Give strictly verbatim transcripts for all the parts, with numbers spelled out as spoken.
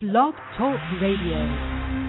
Blog Talk Radio.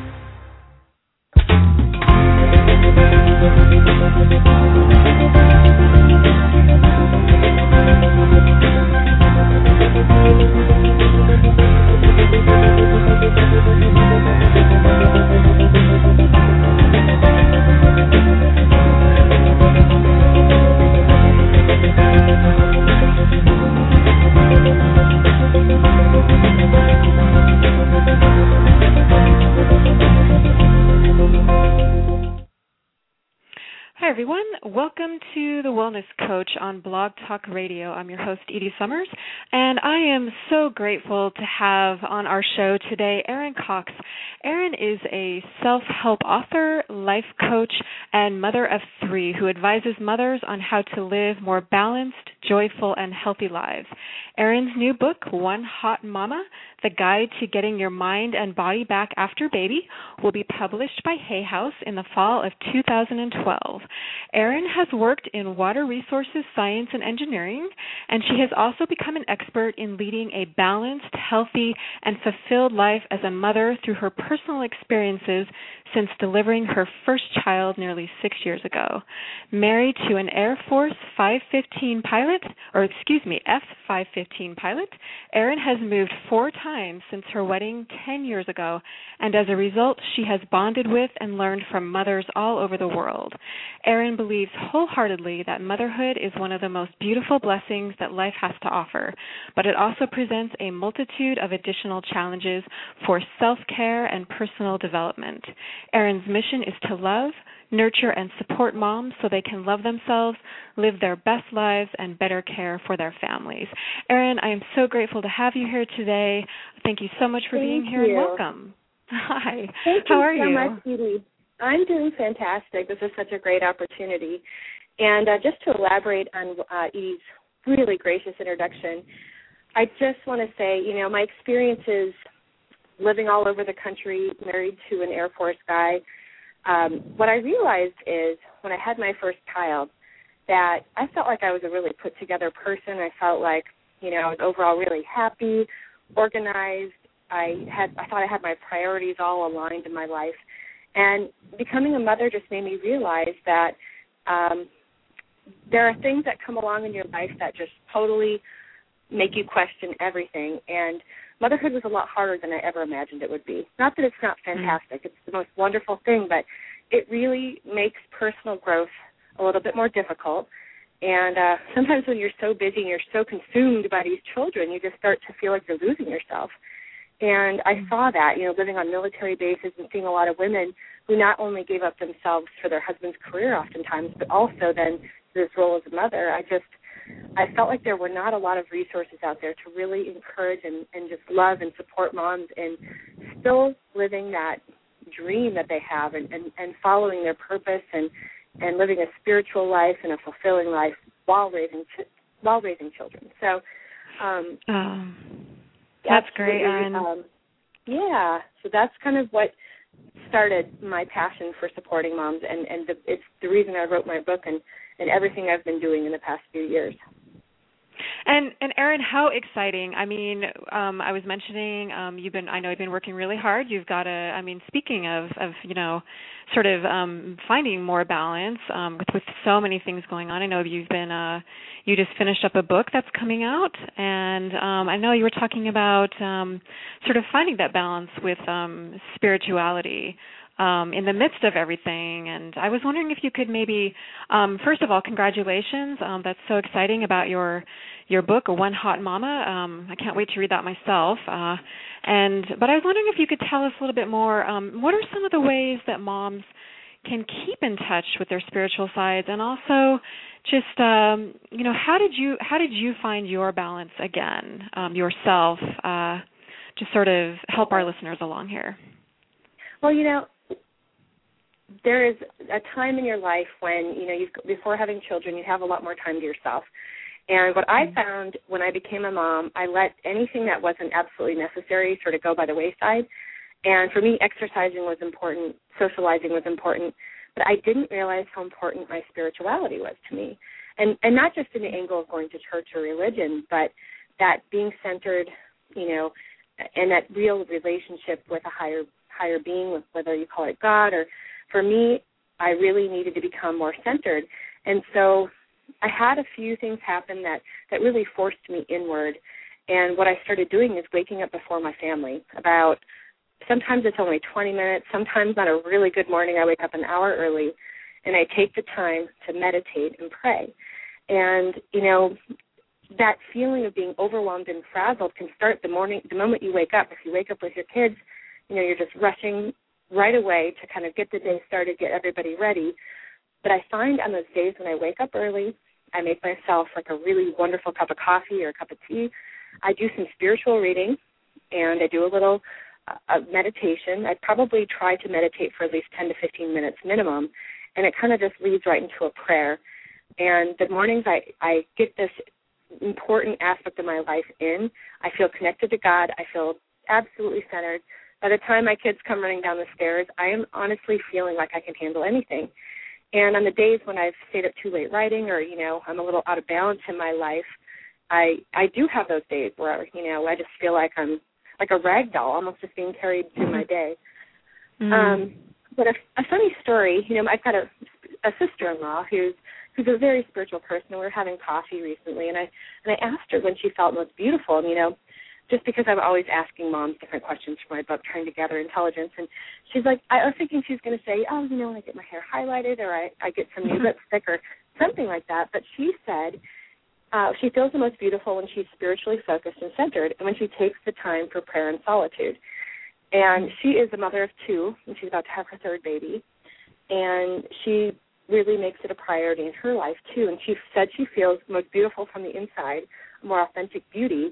Hi, everyone. Welcome to The Wellness Coach on Blog Talk Radio. I'm your host, Edie Summers, and I am so grateful to have on our show today Erin Cox. Erin is a self-help author, life coach, and mother of three who advises mothers on how to live more balanced, joyful, and healthy lives. Erin's new book, One Hot Mama, The Guide to Getting Your Mind and Body Back After Baby, will be published by Hay House in the fall of two thousand twelve. Erin has worked in water resources, science, and engineering, and she has also become an expert in leading a balanced, healthy, and fulfilled life as a mother through her personal experiences since delivering her first child nearly six years ago. Married to an Air Force five fifteen pilot, or excuse me, F five fifteen pilot, Erin has moved four times since her wedding ten years ago, and as a result, she has bonded with and learned from mothers all over the world. Erin believes wholeheartedly that motherhood is one of the most beautiful blessings that life has to offer, but it also presents a multitude of additional challenges for self-care and personal development. Erin's mission is to love, nurture, and support moms so they can love themselves, live their best lives, and better care for their families. Erin, I am so grateful to have you here today. Thank you so much for Thank being here you. and welcome. Hi. Thank How you are so you? much, Edie. I'm doing fantastic. This is such a great opportunity. And uh, just to elaborate on uh, Edie's really gracious introduction, I just want to say, you know, my experiences living all over the country, married to an Air Force guy, um, what I realized is when I had my first child that I felt like I was a really put-together person. I felt like, you know, I was overall really happy, organized. I had I thought I had my priorities all aligned in my life. And becoming a mother just made me realize that um, there are things that come along in your life that just totally make you question everything. And motherhood was a lot harder than I ever imagined it would be. Not that it's not fantastic. It's the most wonderful thing, but it really makes personal growth a little bit more difficult. And uh, sometimes when you're so busy and you're so consumed by these children, you just start to feel like you're losing yourself. And I saw that, you know, living on military bases and seeing a lot of women who not only gave up themselves for their husband's career oftentimes, but also then this role as a mother. I just, I felt like there were not a lot of resources out there to really encourage and, and just love and support moms in still living that dream that they have and, and, and following their purpose and, and living a spiritual life and a fulfilling life while raising ch- while raising children. So, um, um. That's great, Erin. Um, yeah, so that's kind of what started my passion for supporting moms, and, and the, it's the reason I wrote my book and, and everything I've been doing in the past few years. And and Erin, how exciting! I mean, um, I was mentioning um, you've been. I know you've been working really hard. You've got a. I mean, speaking of, of you know, sort of um, finding more balance um, with with so many things going on. I know you've been. Uh, you just finished up a book that's coming out, and um, I know you were talking about um, sort of finding that balance with um, spirituality. Um, in the midst of everything, and I was wondering if you could maybe, um, first of all, congratulations. Um, that's so exciting about your your book, One Hot Mama. Um, I can't wait to read that myself. Uh, and but I was wondering if you could tell us a little bit more. Um, what are some of the ways that moms can keep in touch with their spiritual sides, and also just um, you know, how did you how did you find your balance again um, yourself? Uh, to sort of help our listeners along here. Well, you know, there is a time in your life when, you know, you've, before having children, you have a lot more time to yourself. And what I found when I became a mom, I let anything that wasn't absolutely necessary sort of go by the wayside. And for me, exercising was important, socializing was important, but I didn't realize how important my spirituality was to me. And and not just in the angle of going to church or religion, but that being centered, you know, and that real relationship with a higher higher being, whether you call it God, or for me, I really needed to become more centered. And so I had a few things happen that, that really forced me inward. And what I started doing is waking up before my family. About, sometimes it's only twenty minutes. Sometimes on a really good morning, I wake up an hour early, and I take the time to meditate and pray. And, you know, that feeling of being overwhelmed and frazzled can start the morning, the moment you wake up. If you wake up with your kids, you know, you're just rushing right away to kind of get the day started, get everybody ready. But I find on those days when I wake up early, I make myself like a really wonderful cup of coffee or a cup of tea. I do some spiritual reading, and I do a little uh, meditation. I probably try to meditate for at least ten to fifteen minutes minimum, and it kind of just leads right into a prayer. And the mornings I, I get this important aspect of my life in. I feel connected to God. I feel absolutely centered. By the time my kids come running down the stairs, I am honestly feeling like I can handle anything. And on the days when I've stayed up too late writing, or, you know, I'm a little out of balance in my life, I I do have those days where, you know, I just feel like I'm like a rag doll, almost just being carried through my day. Mm-hmm. Um, but a, a funny story, you know, I've got a, a sister-in-law who's who's a very spiritual person, and we were having coffee recently, and I and I asked her when she felt most beautiful, and, you know, just because I'm always asking moms different questions for my book, trying to gather intelligence, and she's like, I was thinking she was going to say, oh, you know, when I get my hair highlighted, or I, I get some new lipstick, or something like that, but she said uh, she feels the most beautiful when she's spiritually focused and centered, and when she takes the time for prayer and solitude. And she is a mother of two, and she's about to have her third baby, and she really makes it a priority in her life, too. And she said she feels most beautiful from the inside, more authentic beauty,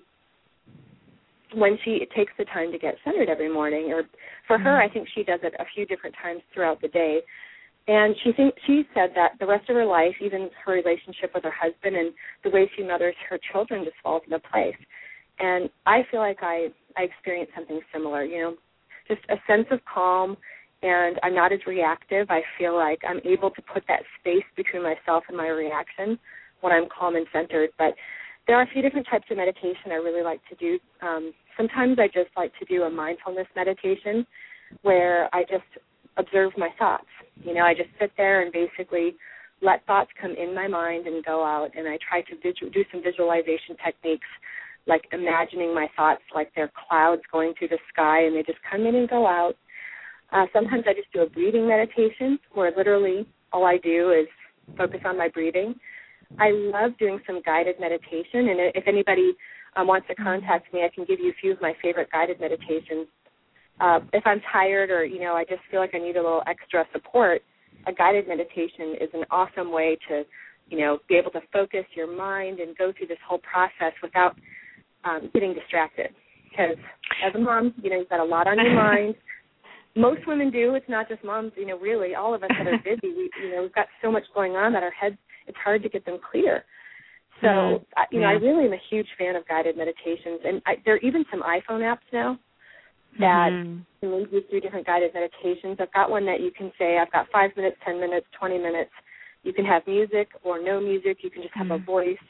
when she takes the time to get centered every morning. Or for her, I think she does it a few different times throughout the day. And she think, she said that the rest of her life, even her relationship with her husband and the way she mothers her children, just falls into place. And I feel like I, I experienced something similar, you know, just a sense of calm, and I'm not as reactive. I feel like I'm able to put that space between myself and my reaction when I'm calm and centered. But there are a few different types of meditation I really like to do. Um, sometimes I just like to do a mindfulness meditation where I just observe my thoughts. You know, I just sit there and basically let thoughts come in my mind and go out, and I try to visu- do some visualization techniques, like imagining my thoughts like they're clouds going through the sky, and they just come in and go out. Uh, sometimes I just do a breathing meditation where literally all I do is focus on my breathing. I love doing some guided meditation, and if anybody um, wants to contact me, I can give you a few of my favorite guided meditations. Uh, if I'm tired, or, you know, I just feel like I need a little extra support, a guided meditation is an awesome way to, you know, be able to focus your mind and go through this whole process without um, getting distracted. Because as a mom, you know, you've got a lot on your mind. Most women do. It's not just moms, you know, really. All of us that are busy, we, you know, we've got so much going on that our heads, it's hard to get them clear. So, mm-hmm. I, you know, yeah. I really am a huge fan of guided meditations. And I, there are even some iPhone apps now that mm-hmm. can lead you through different guided meditations. I've got one that you can say, I've got five minutes, ten minutes, twenty minutes. You can have music or no music. You can just have mm-hmm. a voice.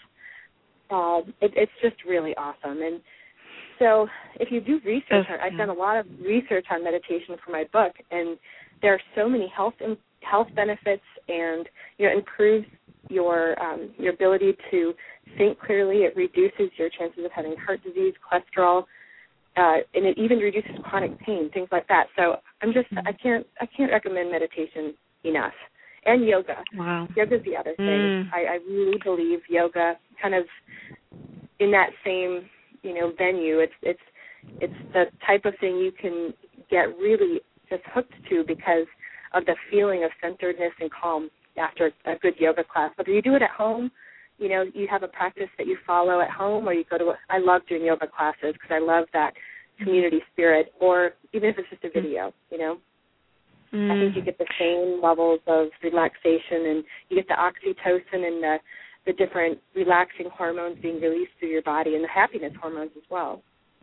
Uh, it, it's just really awesome. And so if you do research, oh, I've done a lot of research on meditation for my book, and there are so many health health benefits, and, you know, it improves your um, your ability to think clearly. It reduces your chances of having heart disease, cholesterol, uh, and it even reduces chronic pain, things like that. So I'm just I can't I can't recommend meditation enough. And yoga. Wow. Yoga's the other thing. Mm. I, I really believe yoga kind of in that same, you know, venue. It's it's it's the type of thing you can get really just hooked to because of the feeling of centeredness and calm after a good yoga class. Whether you do it at home, you know, you have a practice that you follow at home, or you go to a, I love doing yoga classes because I love that community spirit, or even if it's just a video, you know. Mm. I think you get the same levels of relaxation, and you get the oxytocin and the, the different relaxing hormones being released through your body, and the happiness hormones as well.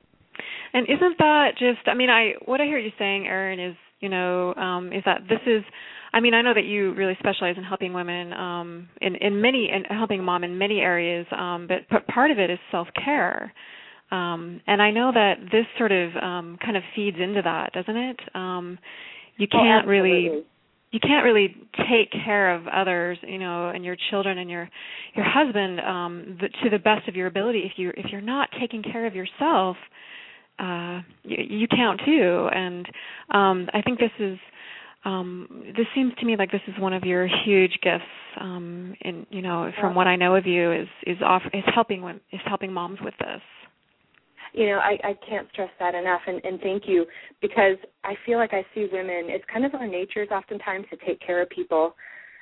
And isn't that just, I mean, I what I hear you saying, Erin, is, you know, um, is that this is, I mean, I know that you really specialize in helping women um, in, in many, and helping mom in many areas, um, but, but part of it is self-care. Um, and I know that this sort of um, kind of feeds into that, doesn't it? Um, you can't oh, really you can't really take care of others, you know, and your children and your your husband um, the, to the best of your ability if you if you're not taking care of yourself. Uh, you, you count too, and um, I think this is um, this seems to me like this is one of your huge gifts. Um, in you know, from what I know of you, is is offer, is helping is helping moms with this. You know, I, I can't stress that enough, and, and thank you, because I feel like I see women, it's kind of our natures oftentimes to take care of people,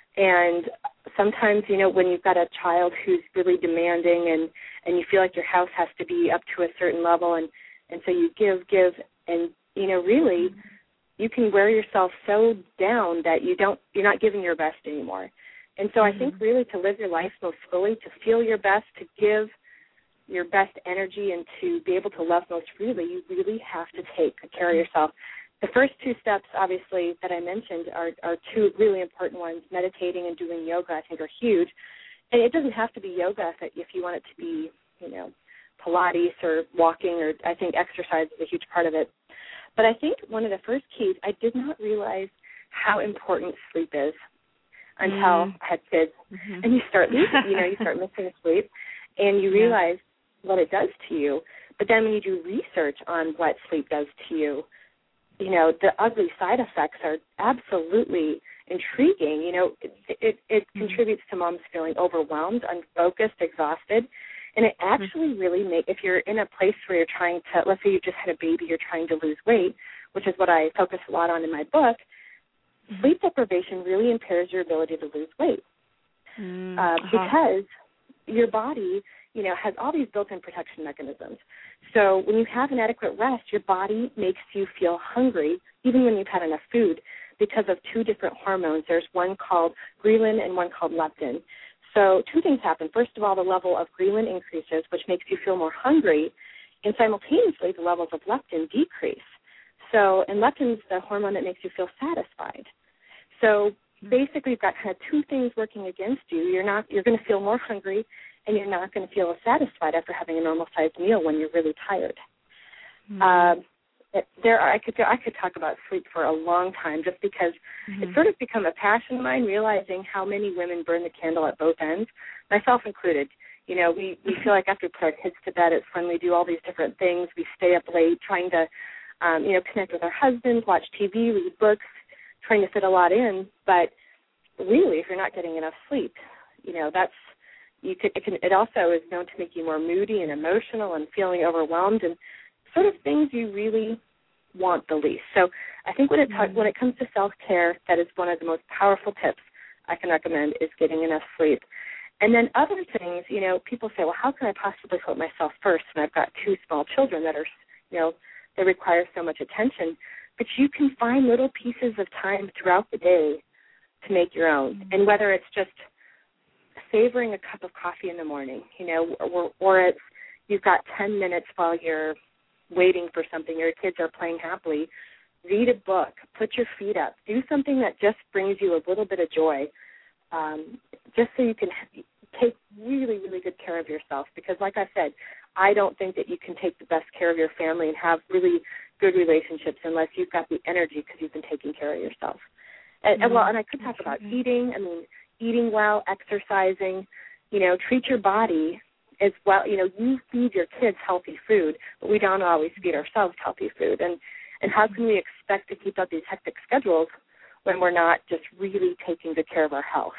and sometimes, you know, when you've got a child who's really demanding and, and you feel like your house has to be up to a certain level, and, and so you give, give, and, you know, really, you can wear yourself so down that you don't, you're not giving your best anymore. And so mm-hmm. I think really to live your life most fully, to feel your best, to give your best energy, and to be able to love most freely, you really have to take care of yourself. The first two steps, obviously, that I mentioned are, are two really important ones. Meditating and doing yoga, I think, are huge. And it doesn't have to be yoga if, if you want it to be, you know, Pilates or walking, or I think exercise is a huge part of it. But I think one of the first keys, I did not realize how important sleep is until mm. I had kids. Mm-hmm. And you start losing, you know, you start missing sleep, and you realize yeah. what it does to you. But then when you do research on what sleep does to you, you know, the ugly side effects are absolutely intriguing. You know, it, it, it mm-hmm. contributes to moms feeling overwhelmed, unfocused, exhausted. And it actually mm-hmm. really makes, if you're in a place where you're trying to, let's say you just had a baby, you're trying to lose weight, which is what I focus a lot on in my book, mm-hmm. sleep deprivation really impairs your ability to lose weight. Mm-hmm. uh, because your body, you know, has all these built-in protection mechanisms. So when you have an adequate rest, your body makes you feel hungry, even when you've had enough food, because of two different hormones. There's one called ghrelin and one called leptin. So two things happen. First of all, the level of ghrelin increases, which makes you feel more hungry, and simultaneously the levels of leptin decrease. So, and leptin is the hormone that makes you feel satisfied. So basically, you've got kind of two things working against you. You're not, you're going to feel more hungry, and you're not going to feel as satisfied after having a normal-sized meal when you're really tired. Mm-hmm. Um, it, there, are, I could I could talk about sleep for a long time, just because mm-hmm. it's sort of become a passion of mine, realizing how many women burn the candle at both ends, myself included. You know, we, we feel like after we put our kids to bed, it's when we do all these different things. We stay up late trying to, um, you know, connect with our husbands, watch T V, read books, trying to fit a lot in. But really, if you're not getting enough sleep, you know, that's, you could, it, can, it also is known to make you more moody and emotional and feeling overwhelmed, and sort of things you really want the least. So I think when it, mm-hmm. when it comes to self-care, that is one of the most powerful tips I can recommend, is getting enough sleep. And then other things, you know, people say, well, how can I possibly put myself first when I've got two small children that are, you know, they require so much attention? But you can find little pieces of time throughout the day to make your own. Mm-hmm. And whether it's just savoring a cup of coffee in the morning, you know, or, or it's you've got ten minutes while you're waiting for something, your kids are playing happily, read a book, put your feet up, do something that just brings you a little bit of joy, um, just so you can take really, really good care of yourself. Because like I said, I don't think that you can take the best care of your family and have really good relationships unless you've got the energy because you've been taking care of yourself. And, mm-hmm. and well, and I could talk about eating, I mean, eating well, exercising, you know, treat your body as well. You know, you feed your kids healthy food, but we don't always feed ourselves healthy food. And, and how can we expect to keep up these hectic schedules when we're not just really taking good care of our health?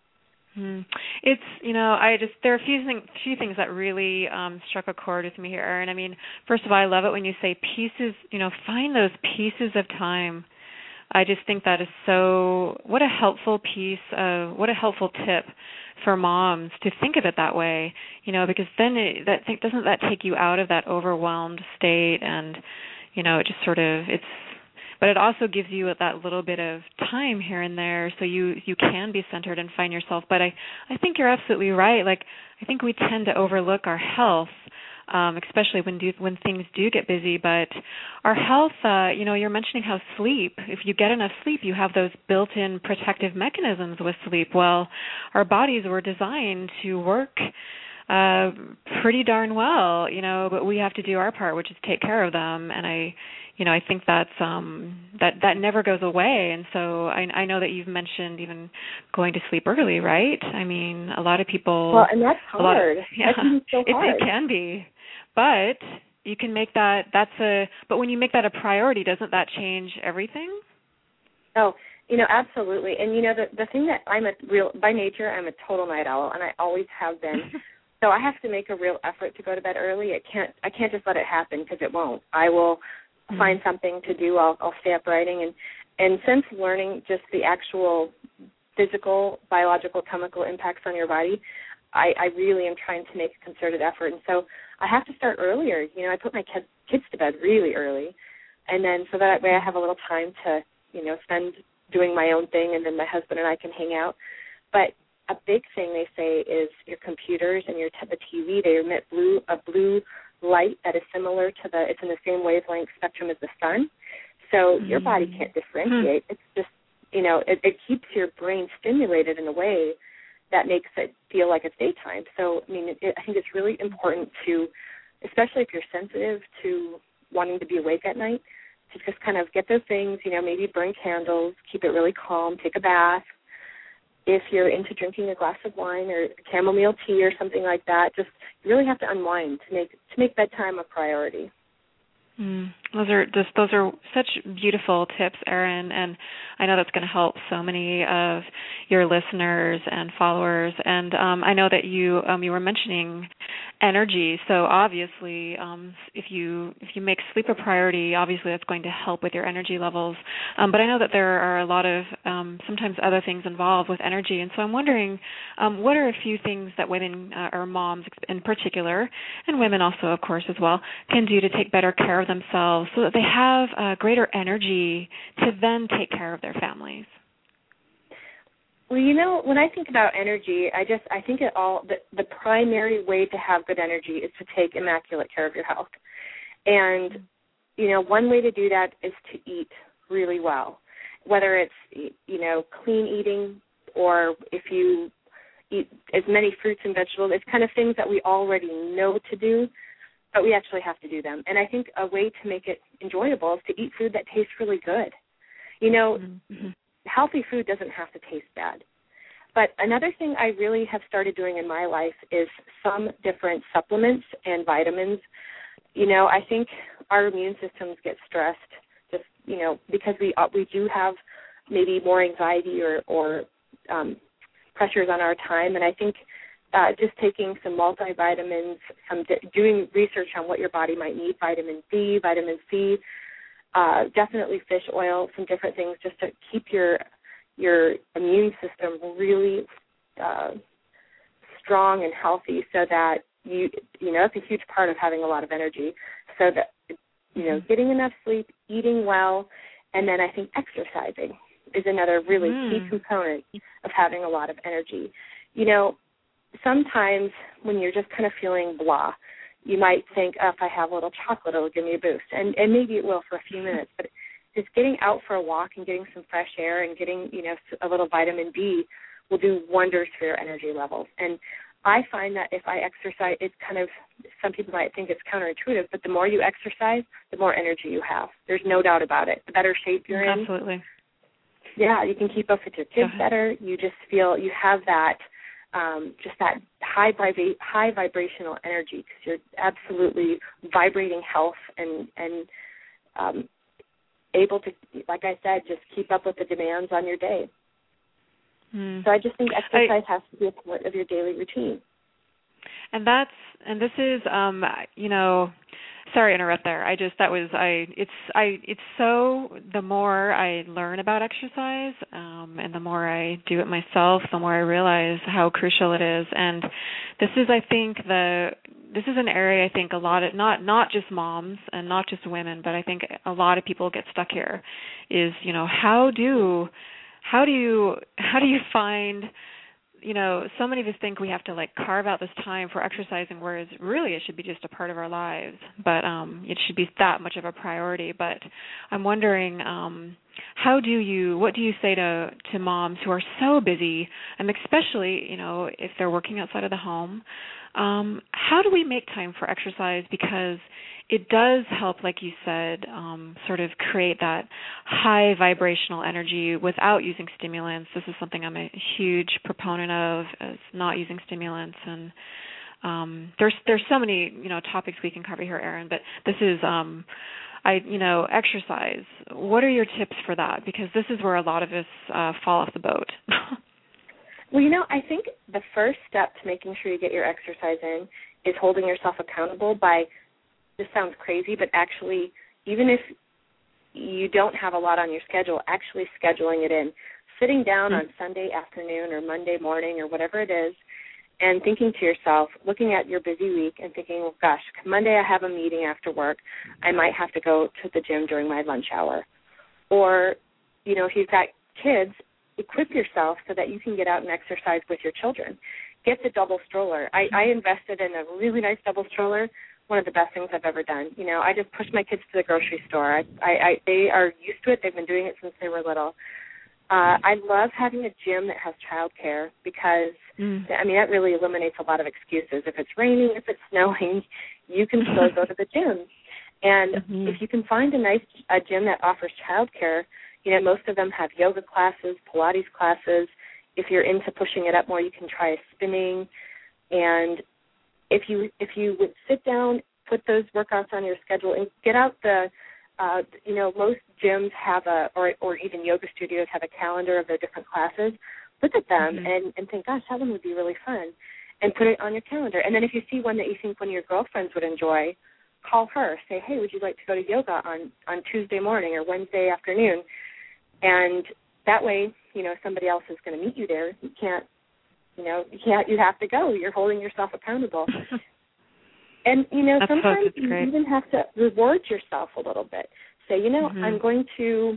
Hmm. It's, you know, I just, there are a few, thing, few things that really um, struck a chord with me here, Erin. I mean, first of all, I love it when you say pieces, you know, find those pieces of time. I just think that is so, what a helpful piece of, what a helpful tip for moms to think of it that way, you know, because then it, that doesn't that take you out of that overwhelmed state, and, you know, it just sort of, it's, but it also gives you that little bit of time here and there so you, you can be centered and find yourself. But I, I think you're absolutely right. Like, I think we tend to overlook our health, Um, especially when do, when things do get busy. But our health, uh, you know, you're mentioning how sleep, if you get enough sleep, you have those built-in protective mechanisms with sleep. Well, our bodies were designed to work uh, pretty darn well, you know, but we have to do our part, which is take care of them. And I, you know, I think that's um, that that never goes away. And so I, I know that you've mentioned even going to sleep early, right? I mean, a lot of people. Well, and that's hard. Of, yeah, that can be so hard. It, it can be, but you can make that. That's a. But when you make that a priority, doesn't that change everything? Oh, you know, absolutely. And you know, the the thing that I'm a real by nature, I'm a total night owl, and I always have been. So I have to make a real effort to go to bed early. It can't. I can't just let it happen because it won't. I will mm-hmm. find something to do. I'll, I'll stay up writing, and and since learning just the actual physical, biological, chemical impacts on your body, I, I really am trying to make a concerted effort. And so I have to start earlier. You know, I put my kids kids to bed really early, and then so that way I have a little time to, you know, spend doing my own thing, and then my husband and I can hang out. But a big thing they say is your computers and your t- the T V, they emit blue a blue light that is similar to the, it's in the same wavelength spectrum as the sun. So mm-hmm. your body can't differentiate. Mm-hmm. It's just, you know, it, it keeps your brain stimulated in a way that makes it feel like it's daytime. So, I mean, it, it, I think it's really important to, especially if you're sensitive to wanting to be awake at night, to just kind of get those things, you know, maybe burn candles, keep it really calm, take a bath. If you're into drinking a glass of wine or chamomile tea or something like that, just you really have to unwind to make to make bedtime a priority. Mm, those are just those are such beautiful tips, Erin, and I know that's going to help so many of your listeners and followers. And um, I know that you um, you were mentioning energy, so obviously, um, if you if you make sleep a priority, obviously that's going to help with your energy levels. Um, but I know that there are a lot of um, sometimes other things involved with energy, and so I'm wondering um, what are a few things that women uh, or moms in particular, and women also, of course, as well, can do to take better care of themselves so that they have uh, greater energy to then take care of their families? Well, you know, when I think about energy, I just I think it all the, the primary way to have good energy is to take immaculate care of your health. And, you know, one way to do that is to eat really well, whether it's, you know, clean eating or if you eat as many fruits and vegetables. It's kind of things that we already know to do, but we actually have to do them. And I think a way to make it enjoyable is to eat food that tastes really good. You know, mm-hmm. healthy food doesn't have to taste bad. But another thing I really have started doing in my life is some different supplements and vitamins. You know, I think our immune systems get stressed just, you know, because we uh, we do have maybe more anxiety or, or um, pressures on our time. And I think uh, just taking some multivitamins, some d- doing research on what your body might need, vitamin D, vitamin C, Uh, definitely fish oil, some different things just to keep your your immune system really uh, strong and healthy so that you, you know, it's a huge part of having a lot of energy. So that, you know, getting enough sleep, eating well, and then I think exercising is another really mm. key component of having a lot of energy. You know, sometimes when you're just kind of feeling blah, you might think, oh, if I have a little chocolate, it'll give me a boost. And, and maybe it will for a few minutes. But just getting out for a walk and getting some fresh air and getting, you know, a little vitamin D will do wonders for your energy levels. And I find that if I exercise, it's kind of, some people might think it's counterintuitive, but the more you exercise, the more energy you have. There's no doubt about it. The better shape you're in. Absolutely. Yeah, you can keep up with your kids better. You just feel you have that, Um, just that high vibra- high vibrational energy because you're absolutely vibrating health and and um, able to, like I said, just keep up with the demands on your day. Mm. So I just think exercise I, has to be a part of your daily routine. And that's and this is um, you know. Sorry to interrupt there. I just that was I. It's I. It's so the more I learn about exercise, um, and the more I do it myself, the more I realize how crucial it is. And this is, I think, the this is an area I think a lot of not not just moms and not just women, but I think a lot of people get stuck here. Is you know how do how do you how do you find you know, so many of us think we have to, like, carve out this time for exercising, whereas really it should be just a part of our lives. But um, it should be that much of a priority. But I'm wondering, um, how do you, what do you say to, to moms who are so busy, and especially, you know, if they're working outside of the home, um, how do we make time for exercise? Because it does help, like you said, um, sort of create that high vibrational energy without using stimulants. This is something I'm a huge proponent of, is not using stimulants. And um, there's there's so many, you know, topics we can cover here, Erin, but this is, um, I you know, exercise. What are your tips for that? Because this is where a lot of us uh, fall off the boat. Well, you know, I think the first step to making sure you get your exercise in is holding yourself accountable by, this sounds crazy, but actually, even if you don't have a lot on your schedule, actually scheduling it in, sitting down mm-hmm. on Sunday afternoon or Monday morning or whatever it is, and thinking to yourself, looking at your busy week and thinking, well, gosh, Monday I have a meeting after work. I might have to go to the gym during my lunch hour. Or, you know, if you've got kids, equip yourself so that you can get out and exercise with your children. Get the double stroller. I, I invested in a really nice double stroller, one of the best things I've ever done. You know, I just push my kids to the grocery store. I, I, I they are used to it. They've been doing it since they were little. Uh, I love having a gym that has childcare because, mm. I mean, that really eliminates a lot of excuses. If it's raining, if it's snowing, you can still go to the gym. And mm-hmm. if you can find a nice a gym that offers childcare, you know, most of them have yoga classes, Pilates classes. If you're into pushing it up more, you can try spinning. And if you if you would sit down, put those workouts on your schedule, and get out the, uh, you know, most gyms have a, or or even yoga studios have a calendar of their different classes. Look at them mm-hmm. and, and think, gosh, that one would be really fun, and put it on your calendar. And then if you see one that you think one of your girlfriends would enjoy, call her. Say, hey, would you like to go to yoga on, on Tuesday morning or Wednesday afternoon? And that way, you know, somebody else is going to meet you there. You can't, you know, you can't, you have to go. You're holding yourself accountable. And, you know, That's sometimes so, you great. even have to reward yourself a little bit. Say, you know, mm-hmm. I'm going to,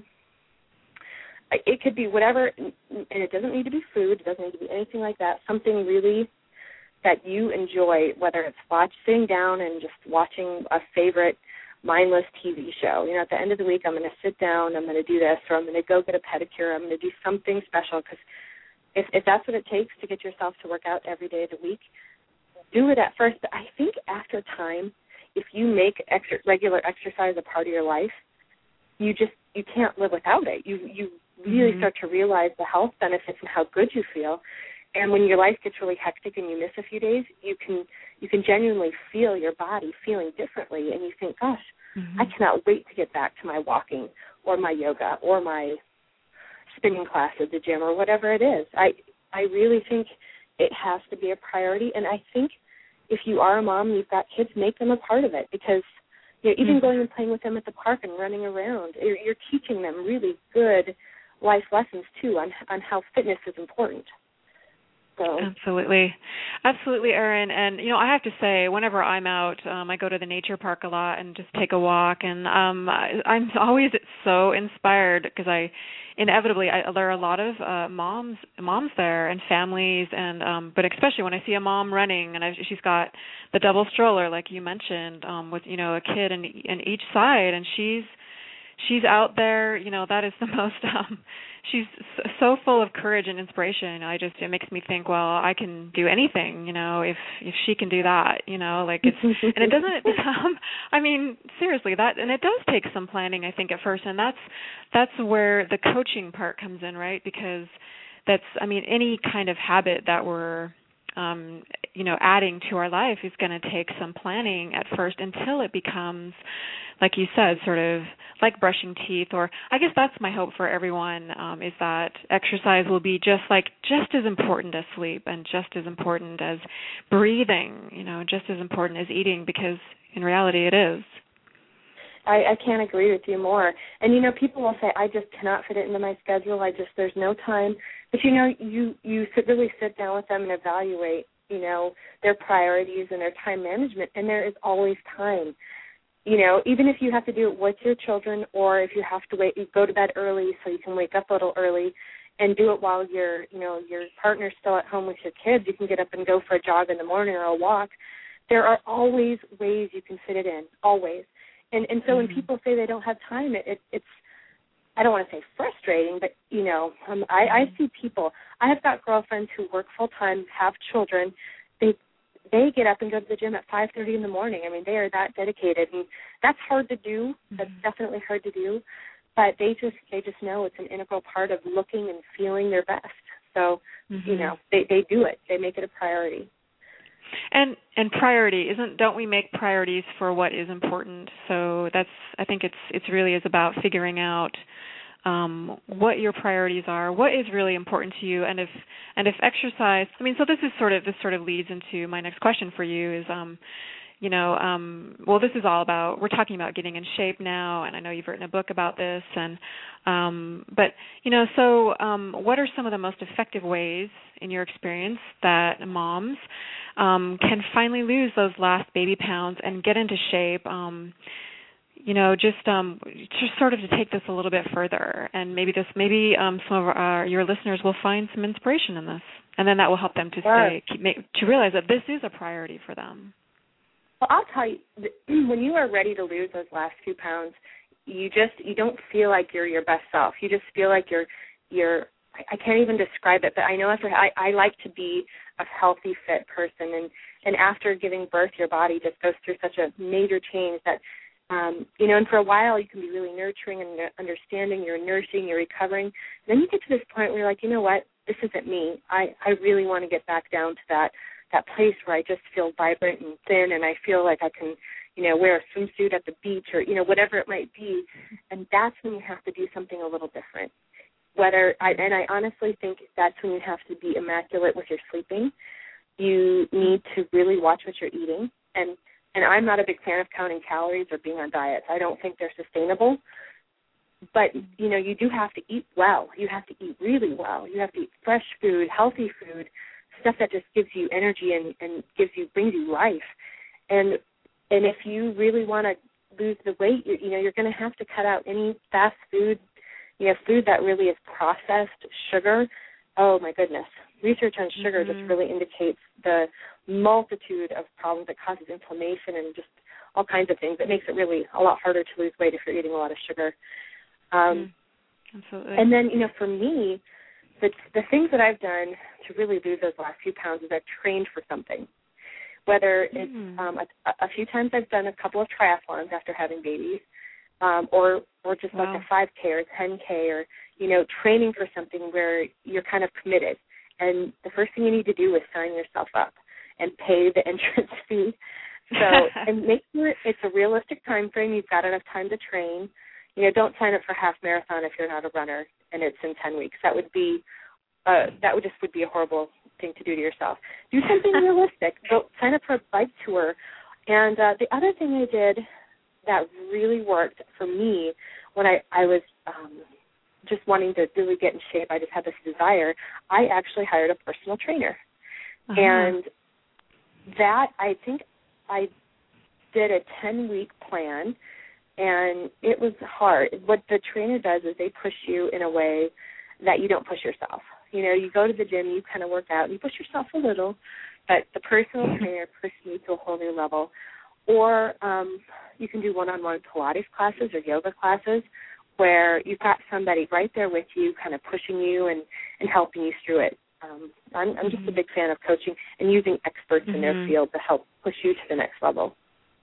it could be whatever, and it doesn't need to be food. It doesn't need to be anything like that. Something really that you enjoy, whether it's watch, sitting down and just watching a favorite mindless T V show. You know, at the end of the week, I'm going to sit down, I'm going to do this, or I'm going to go get a pedicure, I'm going to do something special, because if, if that's what it takes to get yourself to work out every day of the week, do it at first. But I think after time, if you make exer- regular exercise a part of your life, you just, you can't live without it. You, you really mm-hmm. start to realize the health benefits and how good you feel. And when your life gets really hectic and you miss a few days, you can you can genuinely feel your body feeling differently, and you think, gosh, mm-hmm. I cannot wait to get back to my walking or my yoga or my spinning class at the gym or whatever it is. I I really think it has to be a priority, and I think if you are a mom and you've got kids, make them a part of it, because you know, even mm-hmm. going and playing with them at the park and running around, you're, you're teaching them really good life lessons, too, on on how fitness is important. So. Absolutely. Absolutely, Erin. And, you know, I have to say, whenever I'm out, um, I go to the nature park a lot and just take a walk. And um, I, I'm always so inspired because I inevitably, I, there are a lot of uh, moms moms there and families, and um, but especially when I see a mom running and I, she's got the double stroller, like you mentioned, um, with, you know, a kid in, in each side, and she's she's out there, you know, that is the most, um, she's so full of courage and inspiration. I just, it makes me think, well, I can do anything, you know, if, if she can do that, you know, like it's, and it doesn't, um, I mean, seriously, that, and it does take some planning, I think, at first, and that's, that's where the coaching part comes in, right? Because that's, I mean, any kind of habit that we're, Um, you know, adding to our life is going to take some planning at first until it becomes, like you said, sort of like brushing teeth. Or I guess that's my hope for everyone, um, is that exercise will be just like just as important as sleep and just as important as breathing, you know, just as important as eating, because in reality it is. I, I can't agree with you more. And, you know, people will say, I just cannot fit it into my schedule. I just, there's no time. But, you know, you, you sit, really sit down with them and evaluate, you know, their priorities and their time management, and there is always time. You know, even if you have to do it with your children, or if you have to wait, you go to bed early so you can wake up a little early and do it while your, you know, your partner's still at home with your kids. You can get up and go for a jog in the morning or a walk. There are always ways you can fit it in, always. And and so mm-hmm. when people say they don't have time, it, it, it's I don't want to say frustrating, but, you know, um, I, I see people, I have got girlfriends who work full-time, have children. They they get up and go to the gym at five thirty in the morning. I mean, they are that dedicated, and that's hard to do. That's mm-hmm. definitely hard to do. But they just they just know it's an integral part of looking and feeling their best. So, mm-hmm. you know, they, they do it. They make it a priority. And and priority isn't don't we make priorities for what is important? So that's I think it's it's really is about figuring out um, what your priorities are, what is really important to you, and if and if exercise. I mean, so this is sort of this sort of leads into my next question for you is, um, you know, um, well, this is all about we're talking about getting in shape now, and I know you've written a book about this, and um, but you know, so um, what are some of the most effective ways in your experience that moms um, can finally lose those last baby pounds and get into shape? Um, you know, just um, just sort of to take this a little bit further, and maybe this, maybe um, some of our, your listeners will find some inspiration in this, and then that will help them to sure. stay, keep, make, to realize that this is a priority for them. Well, I'll tell you, when you are ready to lose those last few pounds, you just you don't feel like you're your best self. You just feel like you're you're. I can't even describe it, but I know after I, I like to be a healthy, fit person, and and after giving birth, your body just goes through such a major change that. Um, you know, and for a while you can be really nurturing and understanding, you're nursing, you're recovering. Then you get to this point where you're like, you know what, this isn't me. I, I really want to get back down to that, that place where I just feel vibrant and thin and I feel like I can, you know, wear a swimsuit at the beach or, you know, whatever it might be. And that's when you have to do something a little different. Whether I, and I honestly think that's when you have to be immaculate with your sleeping. You need to really watch what you're eating. And And I'm not a big fan of counting calories or being on diets. I don't think they're sustainable. But, you know, you do have to eat well. You have to eat really well. You have to eat fresh food, healthy food, stuff that just gives you energy and, and gives you, brings you life. And and if you really want to lose the weight, you, you know, you're going to have to cut out any fast food, you know, food that really is processed, sugar. Oh, my goodness. Research on sugar mm-hmm. just really indicates the multitude of problems that causes inflammation and just all kinds of things. It makes it really a lot harder to lose weight if you're eating a lot of sugar. Um, mm, absolutely. And then, you know, for me, the, the things that I've done to really lose those last few pounds is I've trained for something. Whether it's mm. um, a, a few times I've done a couple of triathlons after having babies, um, or or just wow. like a five K or ten K, or, you know, training for something where you're kind of committed. And the first thing you need to do is sign yourself up and pay the entrance fee. So, and make sure it's a realistic time frame. You've got enough time to train. You know, don't sign up for half marathon if you're not a runner and it's in ten weeks. That would be, uh, that would just would be a horrible thing to do to yourself. Do something realistic. Go sign up for a bike tour. And uh, the other thing I did that really worked for me when I, I was um, just wanting to really get in shape, I just had this desire, I actually hired a personal trainer. Uh-huh. And that, I think I did a ten-week plan, and it was hard. What the trainer does is they push you in a way that you don't push yourself. You know, you go to the gym, you kind of work out, and you push yourself a little, but the personal trainer pushes you to a whole new level. Or um, you can do one-on-one Pilates classes or yoga classes where you've got somebody right there with you kind of pushing you and, and helping you through it. Um, I'm, I'm just a big fan of coaching and using experts mm-hmm. in their field to help push you to the next level.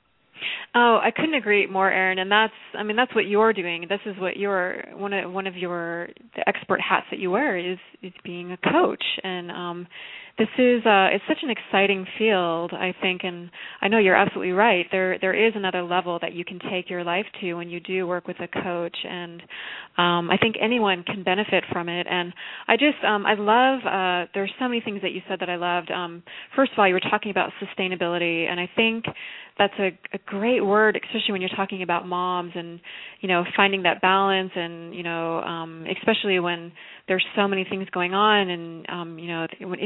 Oh, I couldn't agree more, Erin. And that's, I mean, that's what you're doing. This is what your one of one of your the expert hats that you wear is is being a coach. And um, this is uh, it's such an exciting field, I think. And I know you're absolutely right. There there is another level that you can take your life to when you do work with a coach. And um, I think anyone can benefit from it. And I just um, I love. Uh, there's so many things that you said that I loved. Um, first of all, you were talking about sustainability, and I think that's a, a great word, especially when you're talking about moms and, you know, finding that balance and, you know, um, especially when there's so many things going on and, um, you know, especially when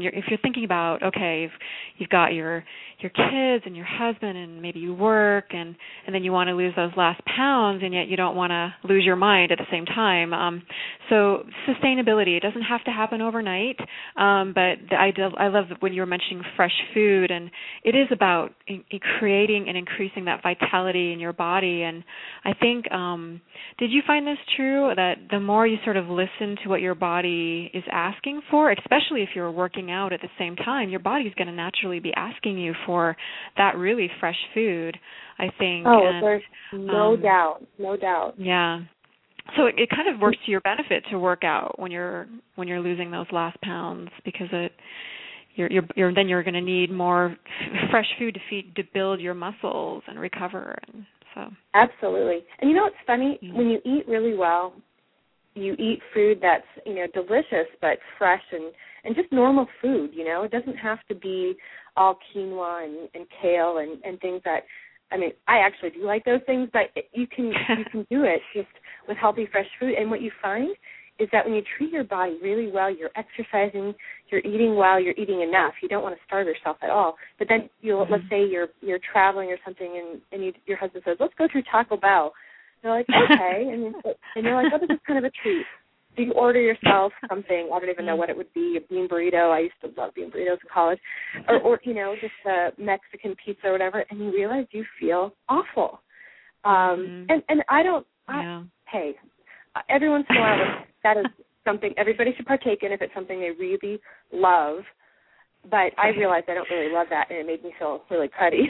when you're if you're thinking about, okay, you've, you've got your your kids and your husband and maybe you work and, and then you want to lose those last pounds and yet you don't want to lose your mind at the same time. Um, so sustainability, it doesn't have to happen overnight, um, but the, I, do, I love when you were mentioning fresh food, and it is about in, in creating and increasing that vitality in your body. And I think, um, did you find this true, that the more you sort of listen to what your body is asking for, especially if you're working out at the same time, your body's going to naturally be asking you for that really fresh food, I think. Oh, and, there's no um, doubt, no doubt. Yeah. So it, it kind of works to your benefit to work out when you're when you're losing those last pounds, because it you're you're, you're then you're going to need more f- fresh food to feed to build your muscles and recover. And so Absolutely. And you know what's funny? Yeah. When you eat really well, you eat food that's, you know, delicious but fresh and, and just normal food, you know. It doesn't have to be all quinoa and, and kale and, and things that, I mean, I actually do like those things, but it, you can you can do it just with healthy, fresh food. And what you find is that when you treat your body really well, you're exercising, you're eating well, you're eating enough. You don't want to starve yourself at all. But then you'll, mm-hmm. let's say you're you're traveling or something, and, and you, your husband says, let's go through Taco Bell. You're like, okay. and, and you're like, oh, this is kind of a treat. So you order yourself something. I don't even know what it would be, a bean burrito. I used to love bean burritos in college. Or, or you know, just a Mexican pizza or whatever, and you realize you feel awful. Um, mm-hmm. And and I don't, I, yeah. hey, every once in a while, that is something everybody should partake in if it's something they really love. But I realized I don't really love that, and it made me feel really cruddy.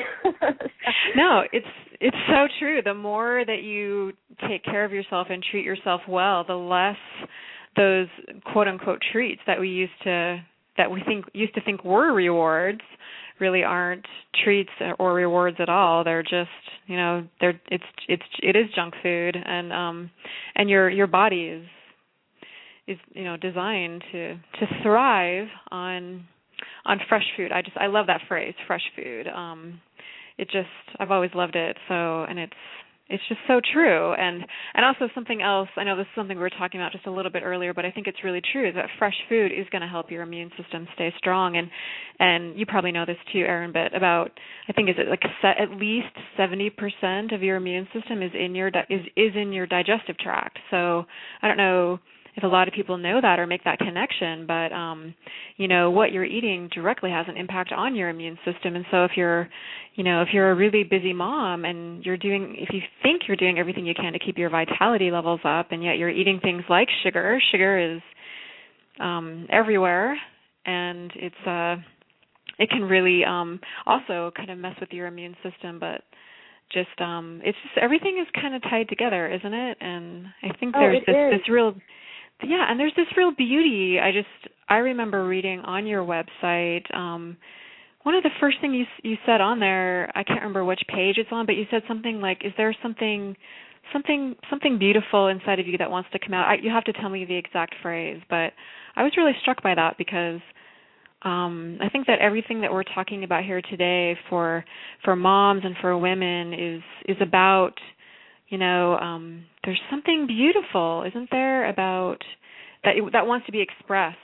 No, it's it's so true. The more that you take care of yourself and treat yourself well, the less those quote unquote treats that we used to that we think used to think were rewards really aren't treats or rewards at all. They're just, you know, they're it's it's it is junk food, and um and your your body is is you know designed to to thrive on on fresh food. I just I love that phrase, fresh food. Um, it just I've always loved it. So and it's it's just so true. And and also something else. I know this is something we were talking about just a little bit earlier, but I think it's really true. Is that fresh food is going to help your immune system stay strong. And and you probably know this too, Erin. But about I think is it like set, at least seventy percent of your immune system is in your is is in your digestive tract. So I don't know if a lot of people know that or make that connection, but, um, you know, what you're eating directly has an impact on your immune system. And so if you're, you know, if you're a really busy mom and you're doing, if you think you're doing everything you can to keep your vitality levels up, and yet you're eating things like sugar, sugar is um, everywhere, and it's, uh, it can really um, also kind of mess with your immune system, but just, um, it's just, everything is kind of tied together, isn't it? And I think oh, there's this, is. this real... Yeah, and there's this real beauty. I just, I remember reading on your website, um, one of the first things you, you said on there, I can't remember which page it's on, but you said something like, is there something, something, something beautiful inside of you that wants to come out? I, you have to tell me the exact phrase, but I was really struck by that because um, I think that everything that we're talking about here today for, for moms and for women is, is about, you know, um, there's something beautiful, isn't there, about that that wants to be expressed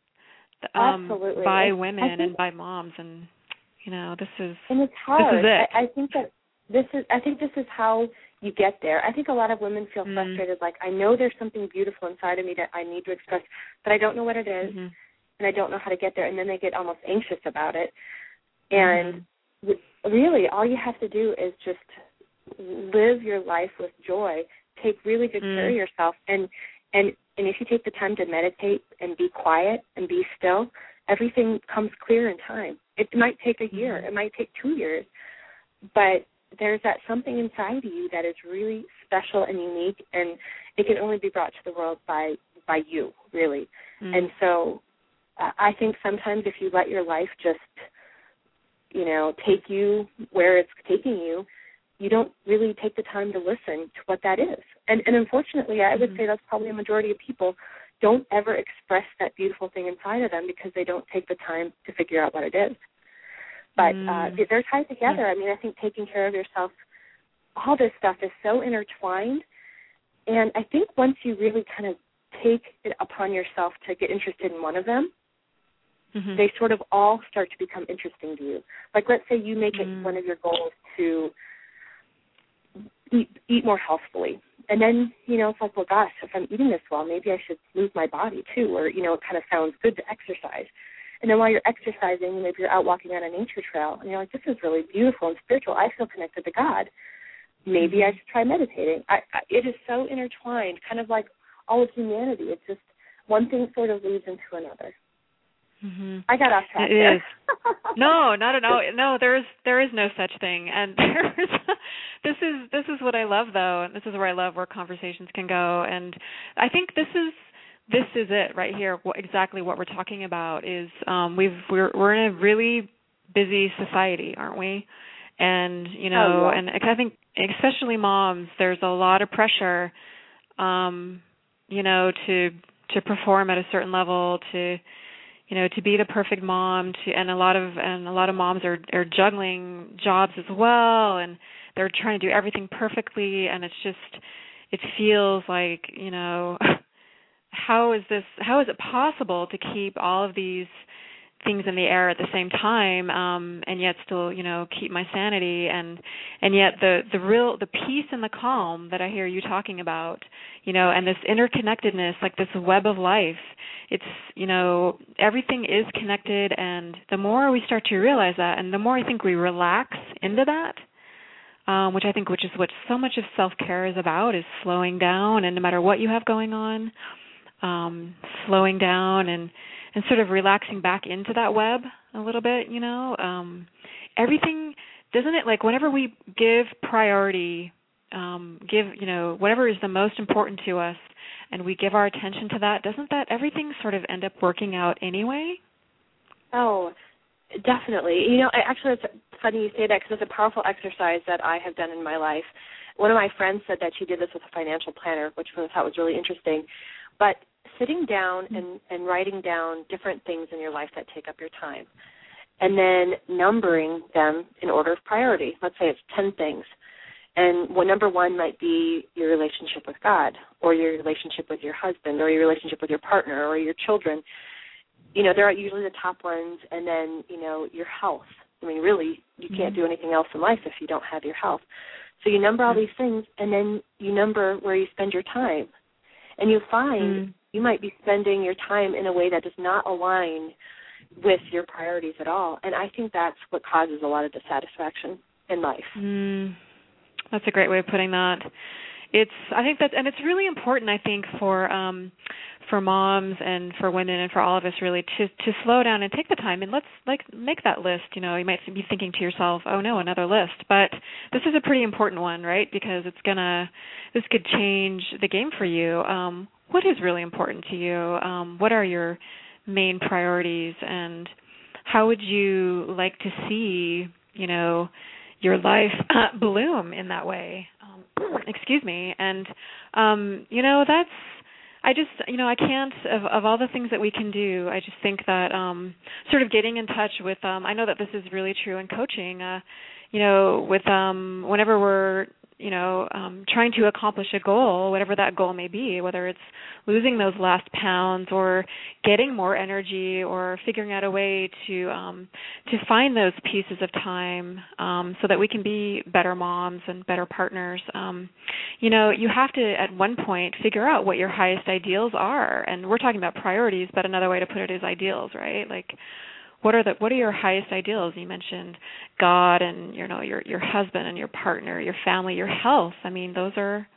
um, Absolutely. by I, women I think, and by moms, and you know, this is and it's hard. This is it. I, I think that this is. I think this is how you get there. I think a lot of women feel mm. frustrated. Like, I know there's something beautiful inside of me that I need to express, but I don't know what it is, mm-hmm. and I don't know how to get there. And then they get almost anxious about it. And mm-hmm. really, all you have to do is just live your life with joy, take really good mm. care of yourself, and and and if you take the time to meditate and be quiet and be still, everything comes clear in time. It might take a year, mm. it might take two years, but there's that something inside of you that is really special and unique, and it can only be brought to the world by by you, really. Mm. And so uh, I think sometimes if you let your life just, you know, take you where it's taking you, you don't really take the time to listen to what that is. And, and unfortunately, I would mm-hmm. say that's probably a majority of people don't ever express that beautiful thing inside of them because they don't take the time to figure out what it is. But mm. uh, they're tied together. Mm. I mean, I think taking care of yourself, all this stuff is so intertwined. And I think once you really kind of take it upon yourself to get interested in one of them, mm-hmm. they sort of all start to become interesting to you. Like, let's say you make mm. it one of your goals to eat, eat more healthfully. And then, you know, it's like, well, gosh, if I'm eating this well, maybe I should move my body too, or, you know, it kind of sounds good to exercise. And then while you're exercising, maybe you're out walking on a nature trail, and you're like, this is really beautiful and spiritual. I feel connected to God. Maybe I should try meditating. I, I, it is so intertwined, kind of like all of humanity. It's just one thing sort of leads into another. Mm-hmm. I got off track It there. is. No, not at all. No, there is there is no such thing. And there's this is this is what I love, though, and this is where I love where conversations can go. And I think this is this is it right here. What, exactly what we're talking about is um, we've we're we're in a really busy society, aren't we? And you know, oh, yeah. and I think especially moms, there's a lot of pressure, um, you know, to to perform at a certain level, to you know, to be the perfect mom, to, and a lot of and a lot of moms are, are juggling jobs as well, and they're trying to do everything perfectly, and it's just, it feels like, you know, how is this, how is it possible to keep all of these things in the air at the same time, um, and yet still, you know, keep my sanity, and and yet the the real the peace and the calm that I hear you talking about, you know, and this interconnectedness, like this web of life. It's, you know, everything is connected, and the more we start to realize that, and the more I think we relax into that, um, which I think which is what so much of self-care is about, is slowing down, and no matter what you have going on, um, slowing down and and sort of relaxing back into that web a little bit, you know. Um, everything, doesn't it, like whenever we give priority, um, give, you know, whatever is the most important to us, and we give our attention to that, doesn't that everything sort of end up working out anyway? Oh, definitely. You know, actually, it's funny you say that, because it's a powerful exercise that I have done in my life. One of my friends said that she did this with a financial planner, which I thought was really interesting. But sitting down and, and writing down different things in your life that take up your time, and then numbering them in order of priority. Let's say it's ten things. And well, number one might be your relationship with God, or your relationship with your husband, or your relationship with your partner, or your children. You know, they're usually the top ones. And then, you know, your health. I mean, really, you can't do anything else in life if you don't have your health. So you number all these things, and then you number where you spend your time. And you find mm. you might be spending your time in a way that does not align with your priorities at all. And I think that's what causes a lot of dissatisfaction in life. Mm. That's a great way of putting that. It's, I think that, and it's really important, I think, for um, for moms and for women and for all of us, really, to to slow down and take the time and let's like make that list. You know, you might be thinking to yourself, "Oh no, another list," but this is a pretty important one, right? Because it's gonna, this could change the game for you. Um, what is really important to you? Um, what are your main priorities, and how would you like to see, you know, your life uh, bloom in that way? Um, excuse me. And, um, you know, that's, I just, you know, I can't, of, of all the things that we can do, I just think that um, sort of getting in touch with, um, I know that this is really true in coaching, uh, you know, with um, whenever we're, you know, um, trying to accomplish a goal, whatever that goal may be, whether it's losing those last pounds or getting more energy or figuring out a way to um, to find those pieces of time um, so that we can be better moms and better partners. Um, you know, you have to, at one point, figure out what your highest ideals are. And we're talking about priorities, but another way to put it is ideals, right? Like, What are the what are your highest ideals? You mentioned God and you know your your husband and your partner, your family, your health. I mean, those are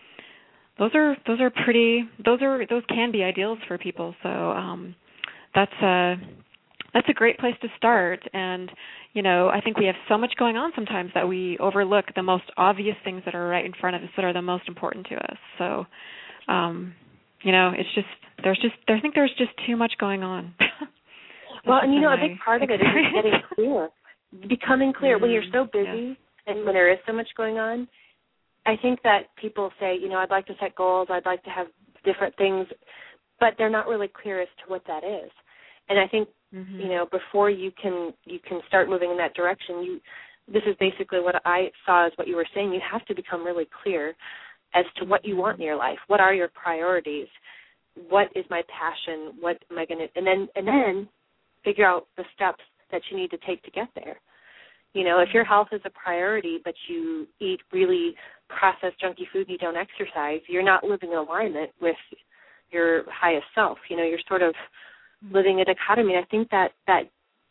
those are those are pretty those are those can be ideals for people. So um, that's a that's a great place to start. And you know, I think we have so much going on sometimes that we overlook the most obvious things that are right in front of us that are the most important to us. So um, you know, it's just there's just I think there's just too much going on. Well, and you know, a big part of it is getting clear, becoming clear. Mm-hmm. When you're so busy yeah. and when there is so much going on, I think that people say, you know, I'd like to set goals, I'd like to have different things, but they're not really clear as to what that is. And I think, mm-hmm. you know, before you can you can start moving in that direction, you this is basically what I saw as what you were saying. You have to become really clear as to what you want in your life. What are your priorities? What is my passion? What am I going to, and then and then figure out the steps that you need to take to get there. You know, if your health is a priority, but you eat really processed, junky food and you don't exercise, you're not living in alignment with your highest self. You know, you're sort of living a dichotomy. I think that that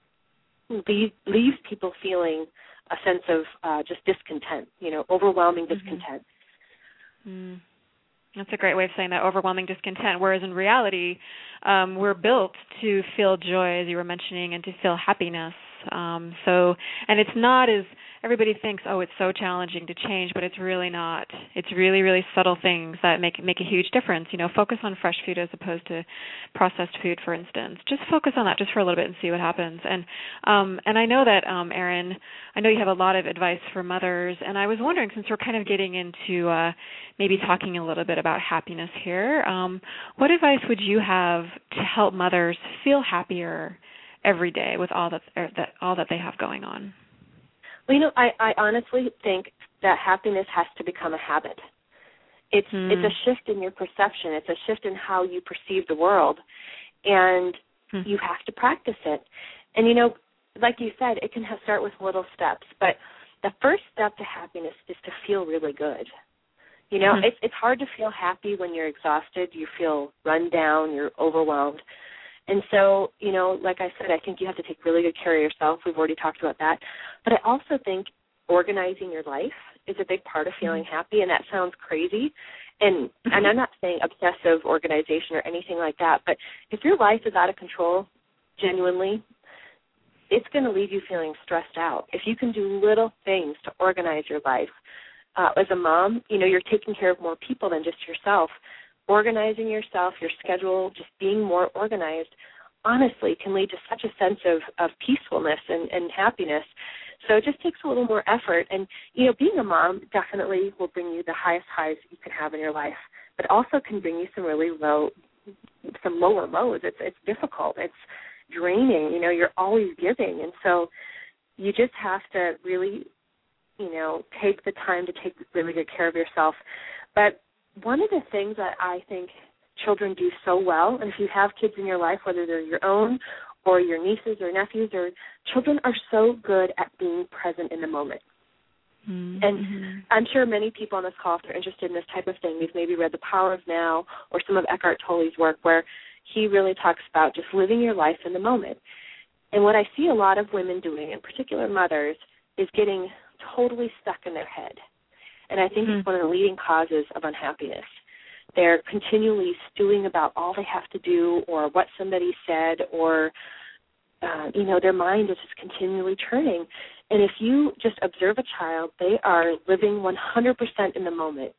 leave, leaves people feeling a sense of uh, just discontent, you know, overwhelming discontent. Mm-hmm. Mm. That's a great way of saying that, overwhelming discontent, whereas in reality, um, we're built to feel joy, as you were mentioning, and to feel happiness. Um, so, and it's not as everybody thinks, oh, it's so challenging to change, but it's really not. It's really, really subtle things that make make a huge difference. You know, focus on fresh food as opposed to processed food, for instance. Just focus on that just for a little bit and see what happens. And um, and I know that, um, Erin, I know you have a lot of advice for mothers, and I was wondering, since we're kind of getting into uh, maybe talking a little bit about happiness here, um, what advice would you have to help mothers feel happier every day with all that, that all that they have going on? Well, you know, I, I honestly think that happiness has to become a habit. It's hmm. it's a shift in your perception. It's a shift in how you perceive the world, and hmm. you have to practice it. And, you know, like you said, it can have, start with little steps, but the first step to happiness is to feel really good. You know, hmm. it's it's hard to feel happy when you're exhausted, you feel run down, you're overwhelmed. And so, you know, like I said, I think you have to take really good care of yourself. We've already talked about that. But I also think organizing your life is a big part of feeling happy, and that sounds crazy. And and I'm not saying obsessive organization or anything like that, but if your life is out of control, genuinely, it's going to leave you feeling stressed out. If you can do little things to organize your life, uh, as a mom, you know, you're taking care of more people than just yourself. Organizing yourself, your schedule, just being more organized, honestly, can lead to such a sense of, of peacefulness and, and happiness. So it just takes a little more effort. And, you know, being a mom definitely will bring you the highest highs you can have in your life, but also can bring you some really low, some lower lows. It's, it's difficult. It's draining. You know, you're always giving. And so you just have to really, you know, take the time to take really good care of yourself. But one of the things that I think children do so well, and if you have kids in your life, whether they're your own or your nieces or nephews, or children are so good at being present in the moment. Mm-hmm. And I'm sure many people on this call, if they're interested in this type of thing, they've maybe read The Power of Now or some of Eckhart Tolle's work where he really talks about just living your life in the moment. And what I see a lot of women doing, in particular mothers, is getting totally stuck in their head. And I think mm-hmm. it's one of the leading causes of unhappiness. They're continually stewing about all they have to do or what somebody said or, uh, you know, their mind is just continually turning. And if you just observe a child, they are living one hundred percent in the moment.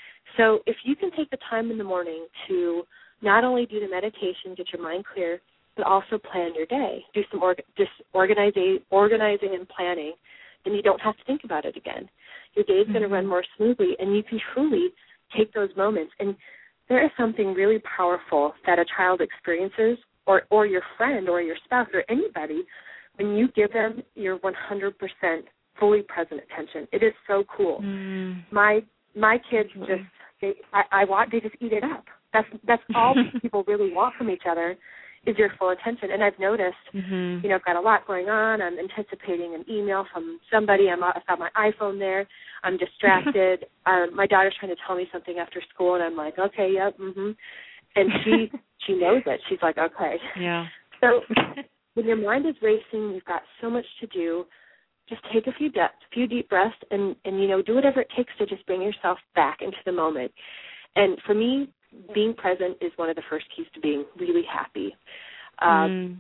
So if you can take the time in the morning to not only do the meditation, get your mind clear, but also plan your day, do some org- just organizing, organizing and planning, then you don't have to think about it again. Your day is mm-hmm. going to run more smoothly, and you can truly take those moments. And there is something really powerful that a child experiences, or, or your friend or your spouse or anybody, when you give them your one hundred percent fully present attention. It is so cool. Mm. My my kids just, they, I, I want, they just eat it up. That's, that's all people really want from each other, is your full attention. And I've noticed, mm-hmm. you know, I've got a lot going on. I'm anticipating an email from somebody. I'm, I've got my iPhone there. I'm distracted. um, my daughter's trying to tell me something after school, and I'm like, okay, yep, mm-hmm. And she she knows it. She's like, okay. Yeah. So when your mind is racing, you've got so much to do, just take a few, de- few deep breaths and, and, you know, do whatever it takes to just bring yourself back into the moment. And for me, being present is one of the first keys to being really happy. Um, mm.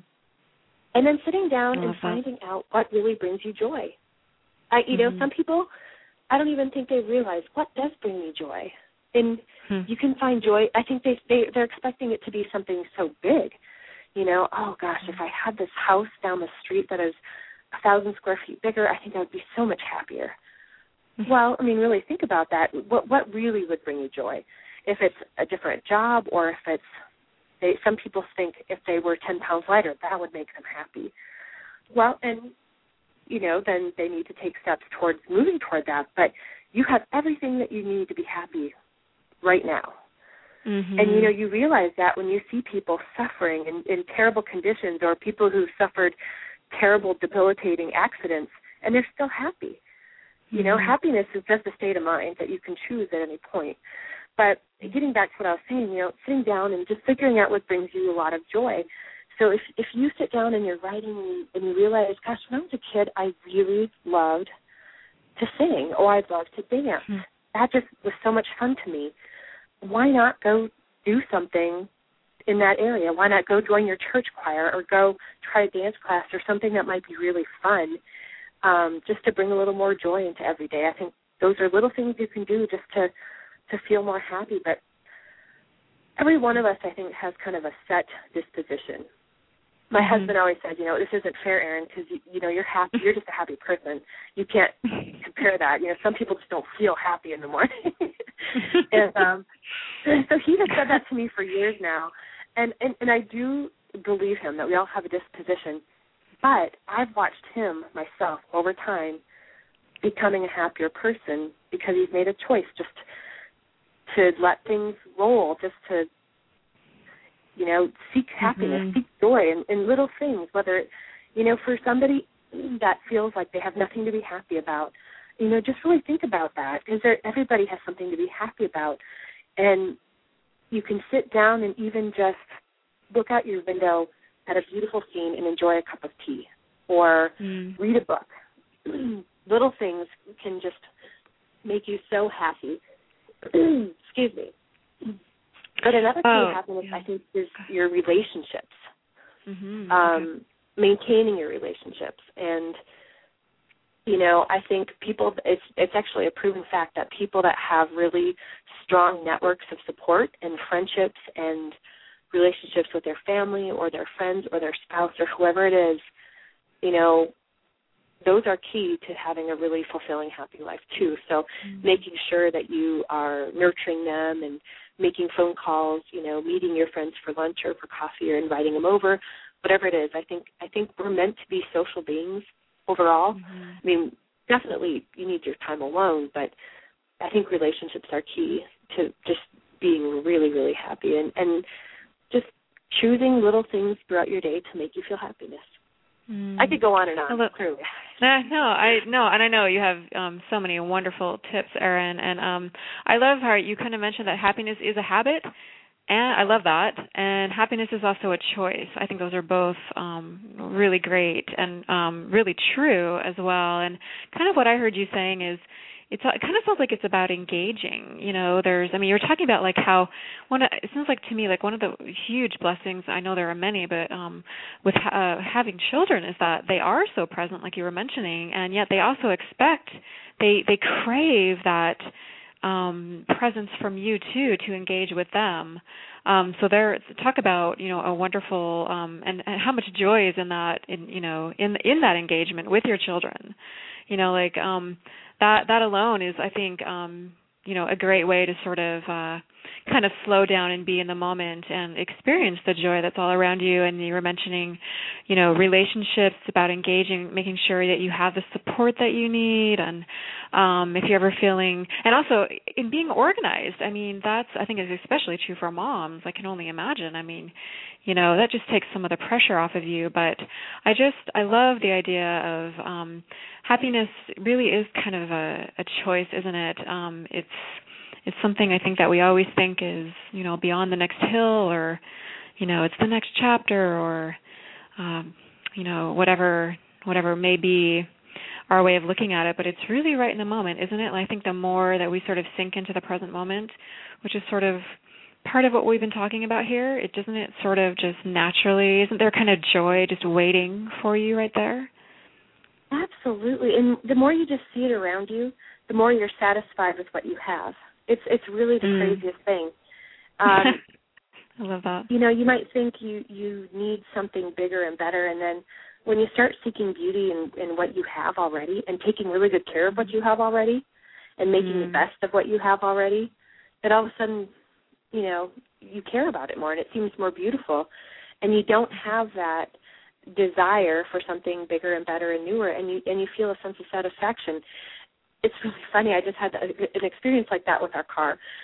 And then sitting down and finding that. out what really brings you joy. I, you mm-hmm. know, some people, I don't even think they realize what does bring me joy. And hmm. you can find joy. I think they, they, they're expecting it to be something so big. You know, oh, gosh, if I had this house down the street that is a thousand square feet bigger, I think I would be so much happier. Mm-hmm. Well, I mean, really think about that. What what really would bring you joy? If it's a different job, or if it's, they, some people think if they were ten pounds lighter, that would make them happy. Well, and, you know, then they need to take steps towards moving toward that. But you have everything that you need to be happy right now. Mm-hmm. And, you know, you realize that when you see people suffering in, in terrible conditions, or people who suffered terrible, debilitating accidents, and they're still happy. Mm-hmm. You know, happiness is just a state of mind that you can choose at any point. But getting back to what I was saying, you know, sitting down and just figuring out what brings you a lot of joy. So if if you sit down and you're writing and you, and you realize, gosh, when I was a kid, I really loved to sing, or I'd love to dance. Mm-hmm. That just was so much fun to me. Why not go do something in that area? Why not go join your church choir, or go try a dance class, or something that might be really fun, um, just to bring a little more joy into every day? I think those are little things you can do just to, to feel more happy. But every one of us, I think, has kind of a set disposition. My mm-hmm. husband always said, you know, this isn't fair, Erin, because, you, you know, you're happy. You're just a happy person. You can't compare that. You know, some people just don't feel happy in the morning. and um, so he has said that to me for years now. And, and, and I do believe him that we all have a disposition. But I've watched him, myself, over time, becoming a happier person because he's made a choice just to let things roll, just to, you know, seek happiness, mm-hmm. seek joy in, in little things, whether, you know, for somebody that feels like they have nothing to be happy about, you know, just really think about that, because everybody has something to be happy about. And you can sit down and even just look out your window at a beautiful scene and enjoy a cup of tea, or mm. read a book. Little things can just make you so happy. Excuse me. But another key oh, to happiness, yeah. I think, is your relationships, mm-hmm. um, okay. maintaining your relationships. And, you know, I think people, it's it's actually a proven fact that people that have really strong networks of support and friendships and relationships with their family or their friends or their spouse or whoever it is, you know, those are key to having a really fulfilling, happy life, too. So mm-hmm. making sure that you are nurturing them and making phone calls, you know, meeting your friends for lunch or for coffee, or inviting them over, whatever it is. I think I think we're meant to be social beings overall. Mm-hmm. I mean, definitely you need your time alone, but I think relationships are key to just being really, really happy, and, and just choosing little things throughout your day to make you feel happiness. Mm. I could go on and on, Hello. clearly. No, no, I no, and I know you have um, so many wonderful tips, Erin, and um, I love how you kind of mentioned that happiness is a habit, and I love that, and happiness is also a choice. I think those are both um, really great and um, really true as well, and kind of what I heard you saying is, It's, it kind of sounds like it's about engaging. You know, there's, I mean, you were talking about like how one, of, it sounds like to me like one of the huge blessings, I know there are many, but um, with uh, having children is that they are so present, like you were mentioning, and yet they also expect, they they crave that um, presence from you too to engage with them. Um, so there, talk about, you know, a wonderful, um, and, and how much joy is in that, in you know, in in that engagement with your children. You know, like um, that that alone is, I think, um, you know, a great way to sort of uh, kind of slow down and be in the moment and experience the joy that's all around you. And you were mentioning, you know, relationships, about engaging, making sure that you have the support that you need, and um, if you're ever feeling, and also in being organized. I mean, that's, I think, is especially true for moms. I can only imagine. I mean, you know, that just takes some of the pressure off of you. But I just, I love the idea of um, happiness really is kind of a, a choice, isn't it? Um, it's it's something I think that we always think is, you know, beyond the next hill, or, you know, it's the next chapter, or, um, you know, whatever whatever may be our way of looking at it. But it's really right in the moment, isn't it? And I think the more that we sort of sink into the present moment, which is sort of part of what we've been talking about here, it doesn't it sort of just naturally, isn't there kind of joy just waiting for you right there? Absolutely. And the more you just see it around you, the more you're satisfied with what you have. It's it's really the mm. craziest thing. Um, I love that. You know, you might think you, you need something bigger and better, and then when you start seeking beauty in, in what you have already and taking really good care of what you have already and making mm. the best of what you have already, then all of a sudden, you know, you care about it more and it seems more beautiful, and you don't have that desire for something bigger and better and newer, and you and you feel a sense of satisfaction. It's really funny. I just had an experience like that with our car.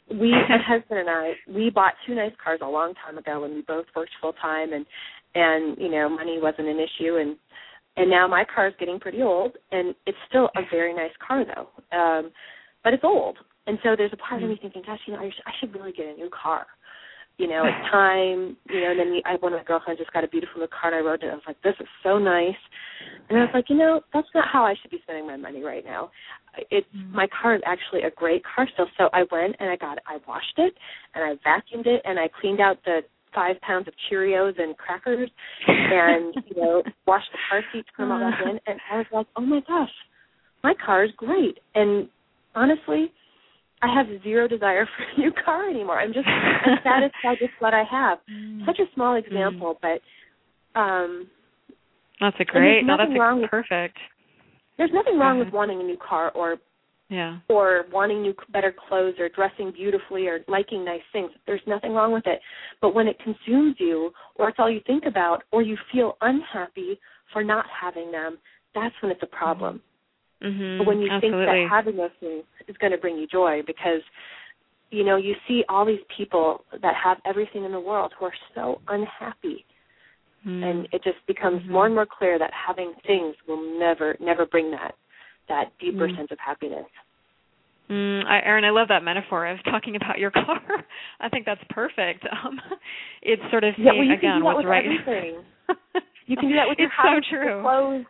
we, my husband and I, we bought two nice cars a long time ago when we both worked full time, and and you know, money wasn't an issue, and and now my car is getting pretty old, and it's still a very nice car though, um, but it's old, and so there's a part mm-hmm. of me thinking, gosh, you know, I, sh- I should really get a new car. You know, it's time, you know, and then I, one of my girlfriends just got a beautiful new car, and I wrote it. I was like, this is so nice. And I was like, you know, that's not how I should be spending my money right now. It's mm-hmm. my car is actually a great car still. So I went and I got it. I washed it, and I vacuumed it, and I cleaned out the five pounds of Cheerios and crackers, and, you know, washed the car seats, put them all back in. And I was like, oh, my gosh, my car is great. And honestly, I have zero desire for a new car anymore. I'm just I'm satisfied with what I have. Mm. Such a small example, mm. but um, that's a great. No, that's a with, perfect. There's nothing wrong with wanting a new car or yeah, or wanting new better clothes or dressing beautifully or liking nice things. There's nothing wrong with it. But when it consumes you, or it's all you think about, or you feel unhappy for not having them, that's when it's a problem. Mm-hmm. But when you Absolutely. think that having those things is going to bring you joy, because, you know, you see all these people that have everything in the world who are so unhappy. Mm-hmm. And it just becomes mm-hmm. more and more clear that having things will never, never bring that, that deeper mm-hmm. sense of happiness. Mm, I, Erin, I love that metaphor of talking about your car. I think that's perfect. Um, it's sort of yeah, seeing, well, again, what's with right. Everything. You can do that with your it's house, so true. your clothes.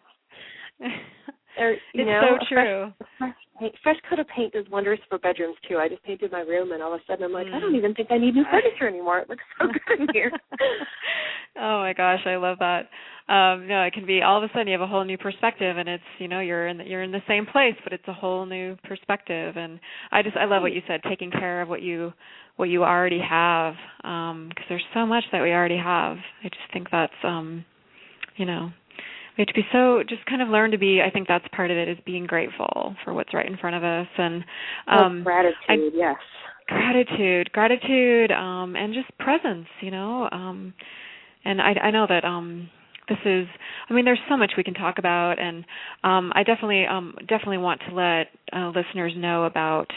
Or, you it's know, so true. Fresh, fresh, fresh coat of paint does wonders for bedrooms, too. I just painted my room, and all of a sudden I'm like, mm. I don't even think I need new furniture anymore. It looks so good in here. Oh, my gosh, I love that. Um, no, it can be all of a sudden you have a whole new perspective, and it's, you know, you're in the, you're in the same place, but it's a whole new perspective. And I just, I love what you said, taking care of what you what you already have, because um, there's so much that we already have. I just think that's, um, you know, we have to be so, just kind of learn to be, I think that's part of it, is being grateful for what's right in front of us. And um, oh, gratitude, I, yes. Gratitude, gratitude, um, and just presence, you know. Um, and I, I know that um, this is, I mean, there's so much we can talk about, and um, I definitely um, definitely want to let uh, listeners know about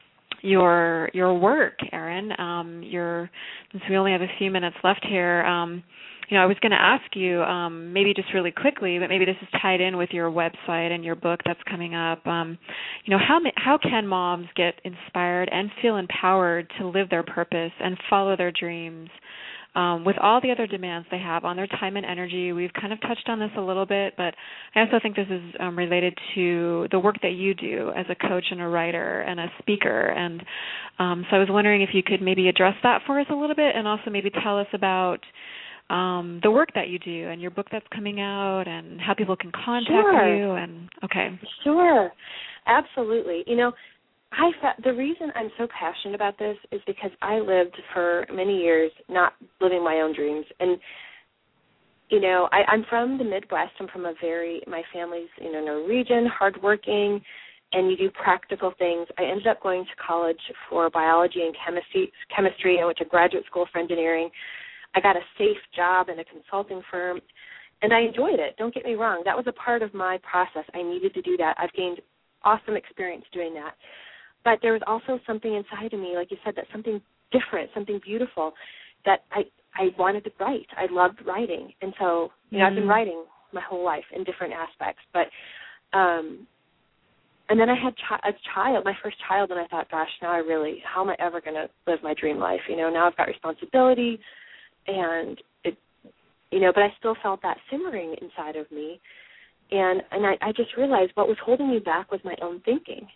your your work, Erin. Um, your, since we only have a few minutes left here, um, you know, I was going to ask you, um, maybe just really quickly, but maybe this is tied in with your website and your book that's coming up. Um, you know, how how can moms get inspired and feel empowered to live their purpose and follow their dreams um, with all the other demands they have on their time and energy? We've kind of touched on this a little bit, but I also think this is um, related to the work that you do as a coach and a writer and a speaker. And um, so I was wondering if you could maybe address that for us a little bit, and also maybe tell us about Um, the work that you do and your book that's coming out and how people can contact sure. you. And okay. Sure. Absolutely. You know, I fa- the reason I'm so passionate about this is because I lived for many years not living my own dreams. And, you know, I, I'm from the Midwest. I'm from a very, my family's, you know, Norwegian, hardworking, and you do practical things. I ended up going to college for biology and chemistry. chemistry. I went to graduate school for engineering. I got a safe job in a consulting firm, and I enjoyed it. Don't get me wrong. That was a part of my process. I needed to do that. I've gained awesome experience doing that. But there was also something inside of me, like you said, that something different, something beautiful that I, I wanted to write. I loved writing. And so, you know, mm-hmm. I've been writing my whole life in different aspects. But, um, and then I had chi- a child, my first child, and I thought, gosh, now I really, how am I ever going to live my dream life? You know, now I've got responsibility. And, it, you know, but I still felt that simmering inside of me. And and I, I just realized what was holding me back was my own thinking.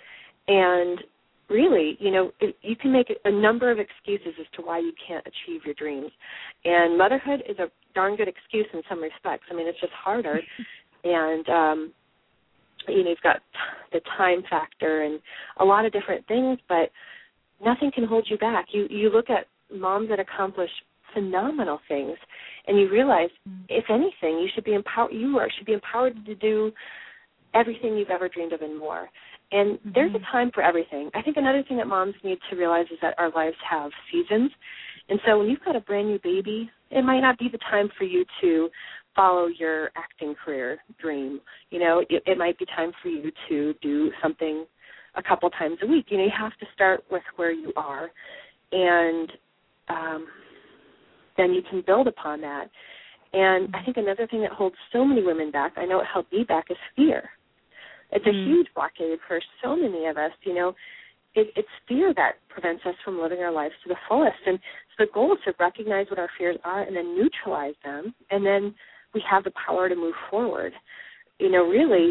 And really, you know, it, you can make a number of excuses as to why you can't achieve your dreams. And motherhood is a darn good excuse in some respects. I mean, it's just harder. and, um, you know, you've got the time factor and a lot of different things, but nothing can hold you back. You, you look at moms that accomplish phenomenal things, and you realize, mm-hmm. if anything, you should be empowered. You are should be empowered to do everything you've ever dreamed of and more. And mm-hmm. there's a time for everything. I think another thing that moms need to realize is that our lives have seasons, and so when you've got a brand new baby, it might not be the time for you to follow your acting career dream. You know, it, it might be time for you to do something a couple times a week. You know, you have to start with where you are, and um, then you can build upon that. And I think another thing that holds so many women back, I know it held me back, is fear. It's a mm. huge blockade for so many of us. You know, it, it's fear that prevents us from living our lives to the fullest. And so the goal is to recognize what our fears are and then neutralize them, and then we have the power to move forward. You know, really,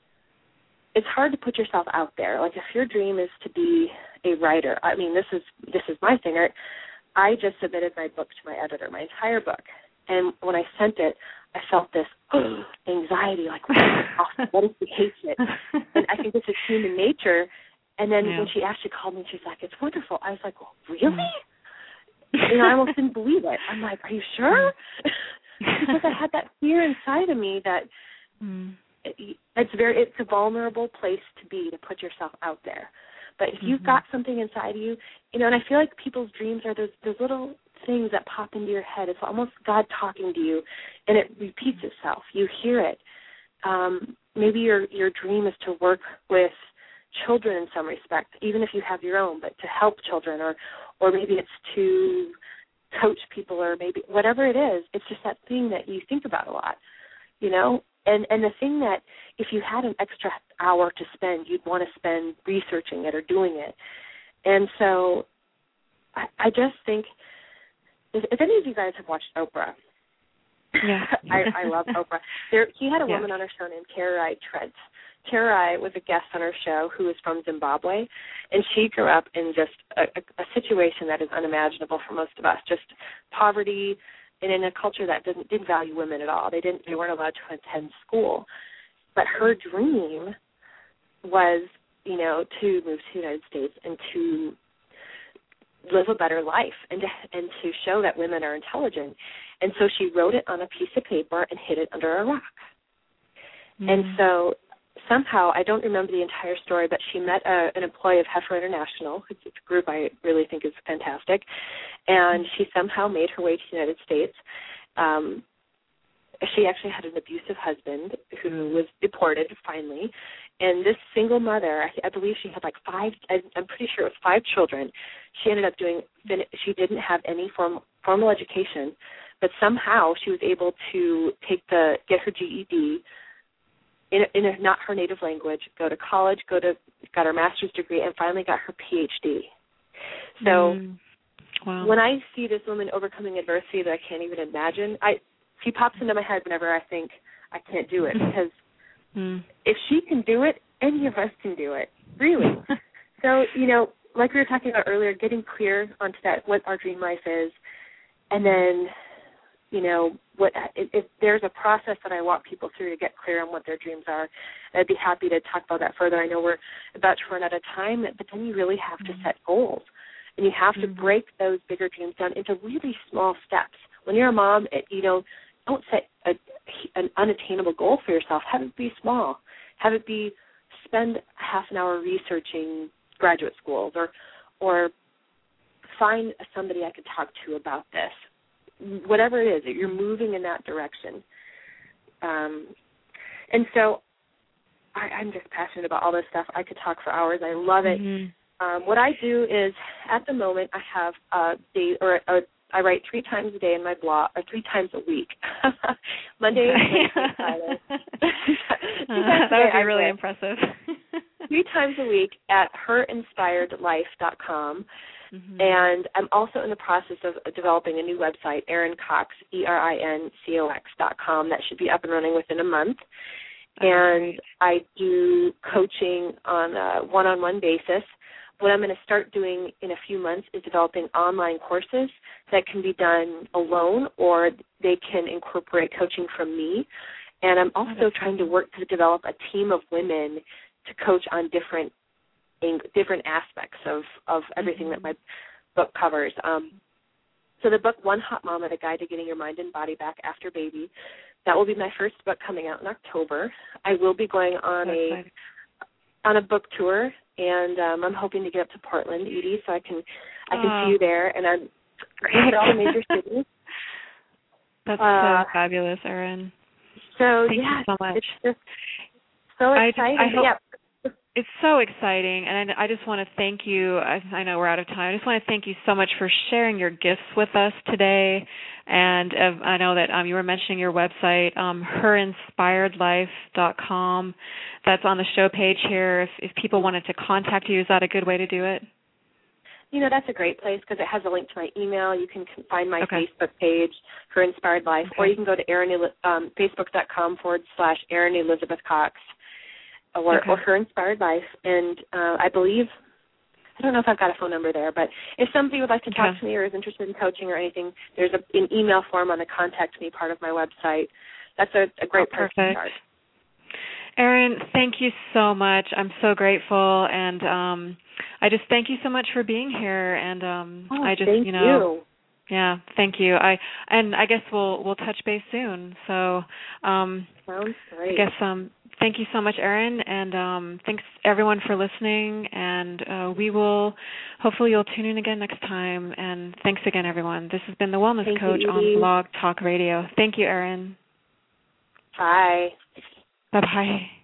it's hard to put yourself out there. Like, if your dream is to be a writer, I mean, this is this is my thing. I, I just submitted my book to my editor, my entire book. And when I sent it, I felt this oh, anxiety, like, what if he hates it? And I think this is human nature. And then yeah. when she actually called me, she's like, it's wonderful. I was like, well, really? Mm. You know, I almost didn't believe it. I'm like, are you sure? Because I had that fear inside of me that mm. it, it's very, it's a vulnerable place to be, to put yourself out there. But if mm-hmm. you've got something inside of you, you know, and I feel like people's dreams are those, those little things that pop into your head. It's almost God talking to you, and it repeats itself. You hear it. Um, maybe your your dream is to work with children in some respect, even if you have your own, but to help children, or or maybe it's to coach people, or maybe whatever it is. It's just that thing that you think about a lot, you know. And and the thing that if you had an extra hour to spend, you'd want to spend researching it or doing it. And so I, I just think, if, if any of you guys have watched Oprah, yeah. I, I love Oprah. There, he had a yeah. woman on her show named Kara Treads. Kara was a guest on her show who was from Zimbabwe, and she grew up in just a, a, a situation that is unimaginable for most of us, just poverty, and in a culture that didn't, didn't value women at all. They didn't. They weren't allowed to attend school. But her dream was, you know, to move to the United States and to live a better life, and to, and to show that women are intelligent. And so she wrote it on a piece of paper and hid it under a rock. Mm. And so somehow, I don't remember the entire story, but she met a, an employee of Heifer International. It's, it's a group I really think is fantastic. And she somehow made her way to the United States. Um, she actually had an abusive husband who was deported finally. And this single mother, I, I believe she had like five, I, I'm pretty sure it was five children. She ended up doing, she didn't have any form, formal education, but somehow she was able to take the, get her G E D in, a, in a, not her native language, go to college, go to, got her master's degree, and finally got her P H D. So mm. wow. when I see this woman overcoming adversity that I can't even imagine, I she pops into my head whenever I think I can't do it, because mm. if she can do it, any of us can do it, really. So, you know, like we were talking about earlier, getting clear onto that, what our dream life is, and then, you know, what if, if there's a process that I walk people through to get clear on what their dreams are, I'd be happy to talk about that further. I know we're about to run out of time, but then you really have to set goals, and you have to mm-hmm. break those bigger dreams down into really small steps. When you're a mom, it, you know, don't set a, an unattainable goal for yourself. Have it be small. Have it be spend half an hour researching graduate schools, or or find somebody I could talk to about this. Whatever it is, you're moving in that direction. Um, and so I, I'm just passionate about all this stuff. I could talk for hours. I love it. Mm-hmm. Um, what I do is, at the moment, I have a day, or a, I write three times a day in my blog, or three times a week. Monday, Wednesday, Friday. uh, that would be really impressive. Three times a week at her inspired life dot com. Mm-hmm. And I'm also in the process of developing a new website, Erin Cox, E R I N C O X dot com. That should be up and running within a month. That's and great. I do coaching on a one-on-one basis. What I'm going to start doing in a few months is developing online courses that can be done alone, or they can incorporate coaching from me. And I'm also trying to work to develop a team of women to coach on different different aspects of, of everything mm-hmm. that my book covers. Um, so the book, One Hot Mama, A Guide to Getting Your Mind and Body Back After Baby, that will be my first book coming out in October. I will be going on That's a exciting. on a book tour, and um, I'm hoping to get up to Portland, Edie, so I can I can oh. see you there. And I'm going to hit all the major cities. That's uh, so fabulous, Erin. So, Thank yeah, you so much. It's just so exciting. I, I hope, yeah. It's so exciting, and I, I just want to thank you. I, I know we're out of time. I just want to thank you so much for sharing your gifts with us today. And uh, I know that um, you were mentioning your website, um, her inspired life dot com. That's on the show page here. If, if people wanted to contact you, is that a good way to do it? You know, that's a great place because it has a link to my email. You can find my Okay. Facebook page, Her Inspired Life, Okay. or you can go to Erin, um, facebook.com forward slash Erin Elizabeth Cox. Or, Okay. or Her Inspired Life, and uh, I believe, I don't know if I've got a phone number there, but if somebody would like to talk Okay. to me or is interested in coaching or anything, there's a, an email form on the Contact Me part of my website. That's a, a great Oh, place to perfect. start. Erin, thank you so much. I'm so grateful, and um, I just thank you so much for being here. And um, Oh, I just, thank you know, you. yeah, thank you. I and I guess we'll we'll touch base soon. So, um, Sounds great. I guess um, thank you so much, Erin, and um, thanks everyone for listening. And uh, we will hopefully you'll tune in again next time. And thanks again, everyone. This has been the Wellness Thank Coach you, on Edie. Blog Talk Radio. Thank you, Erin. Bye. Bye bye.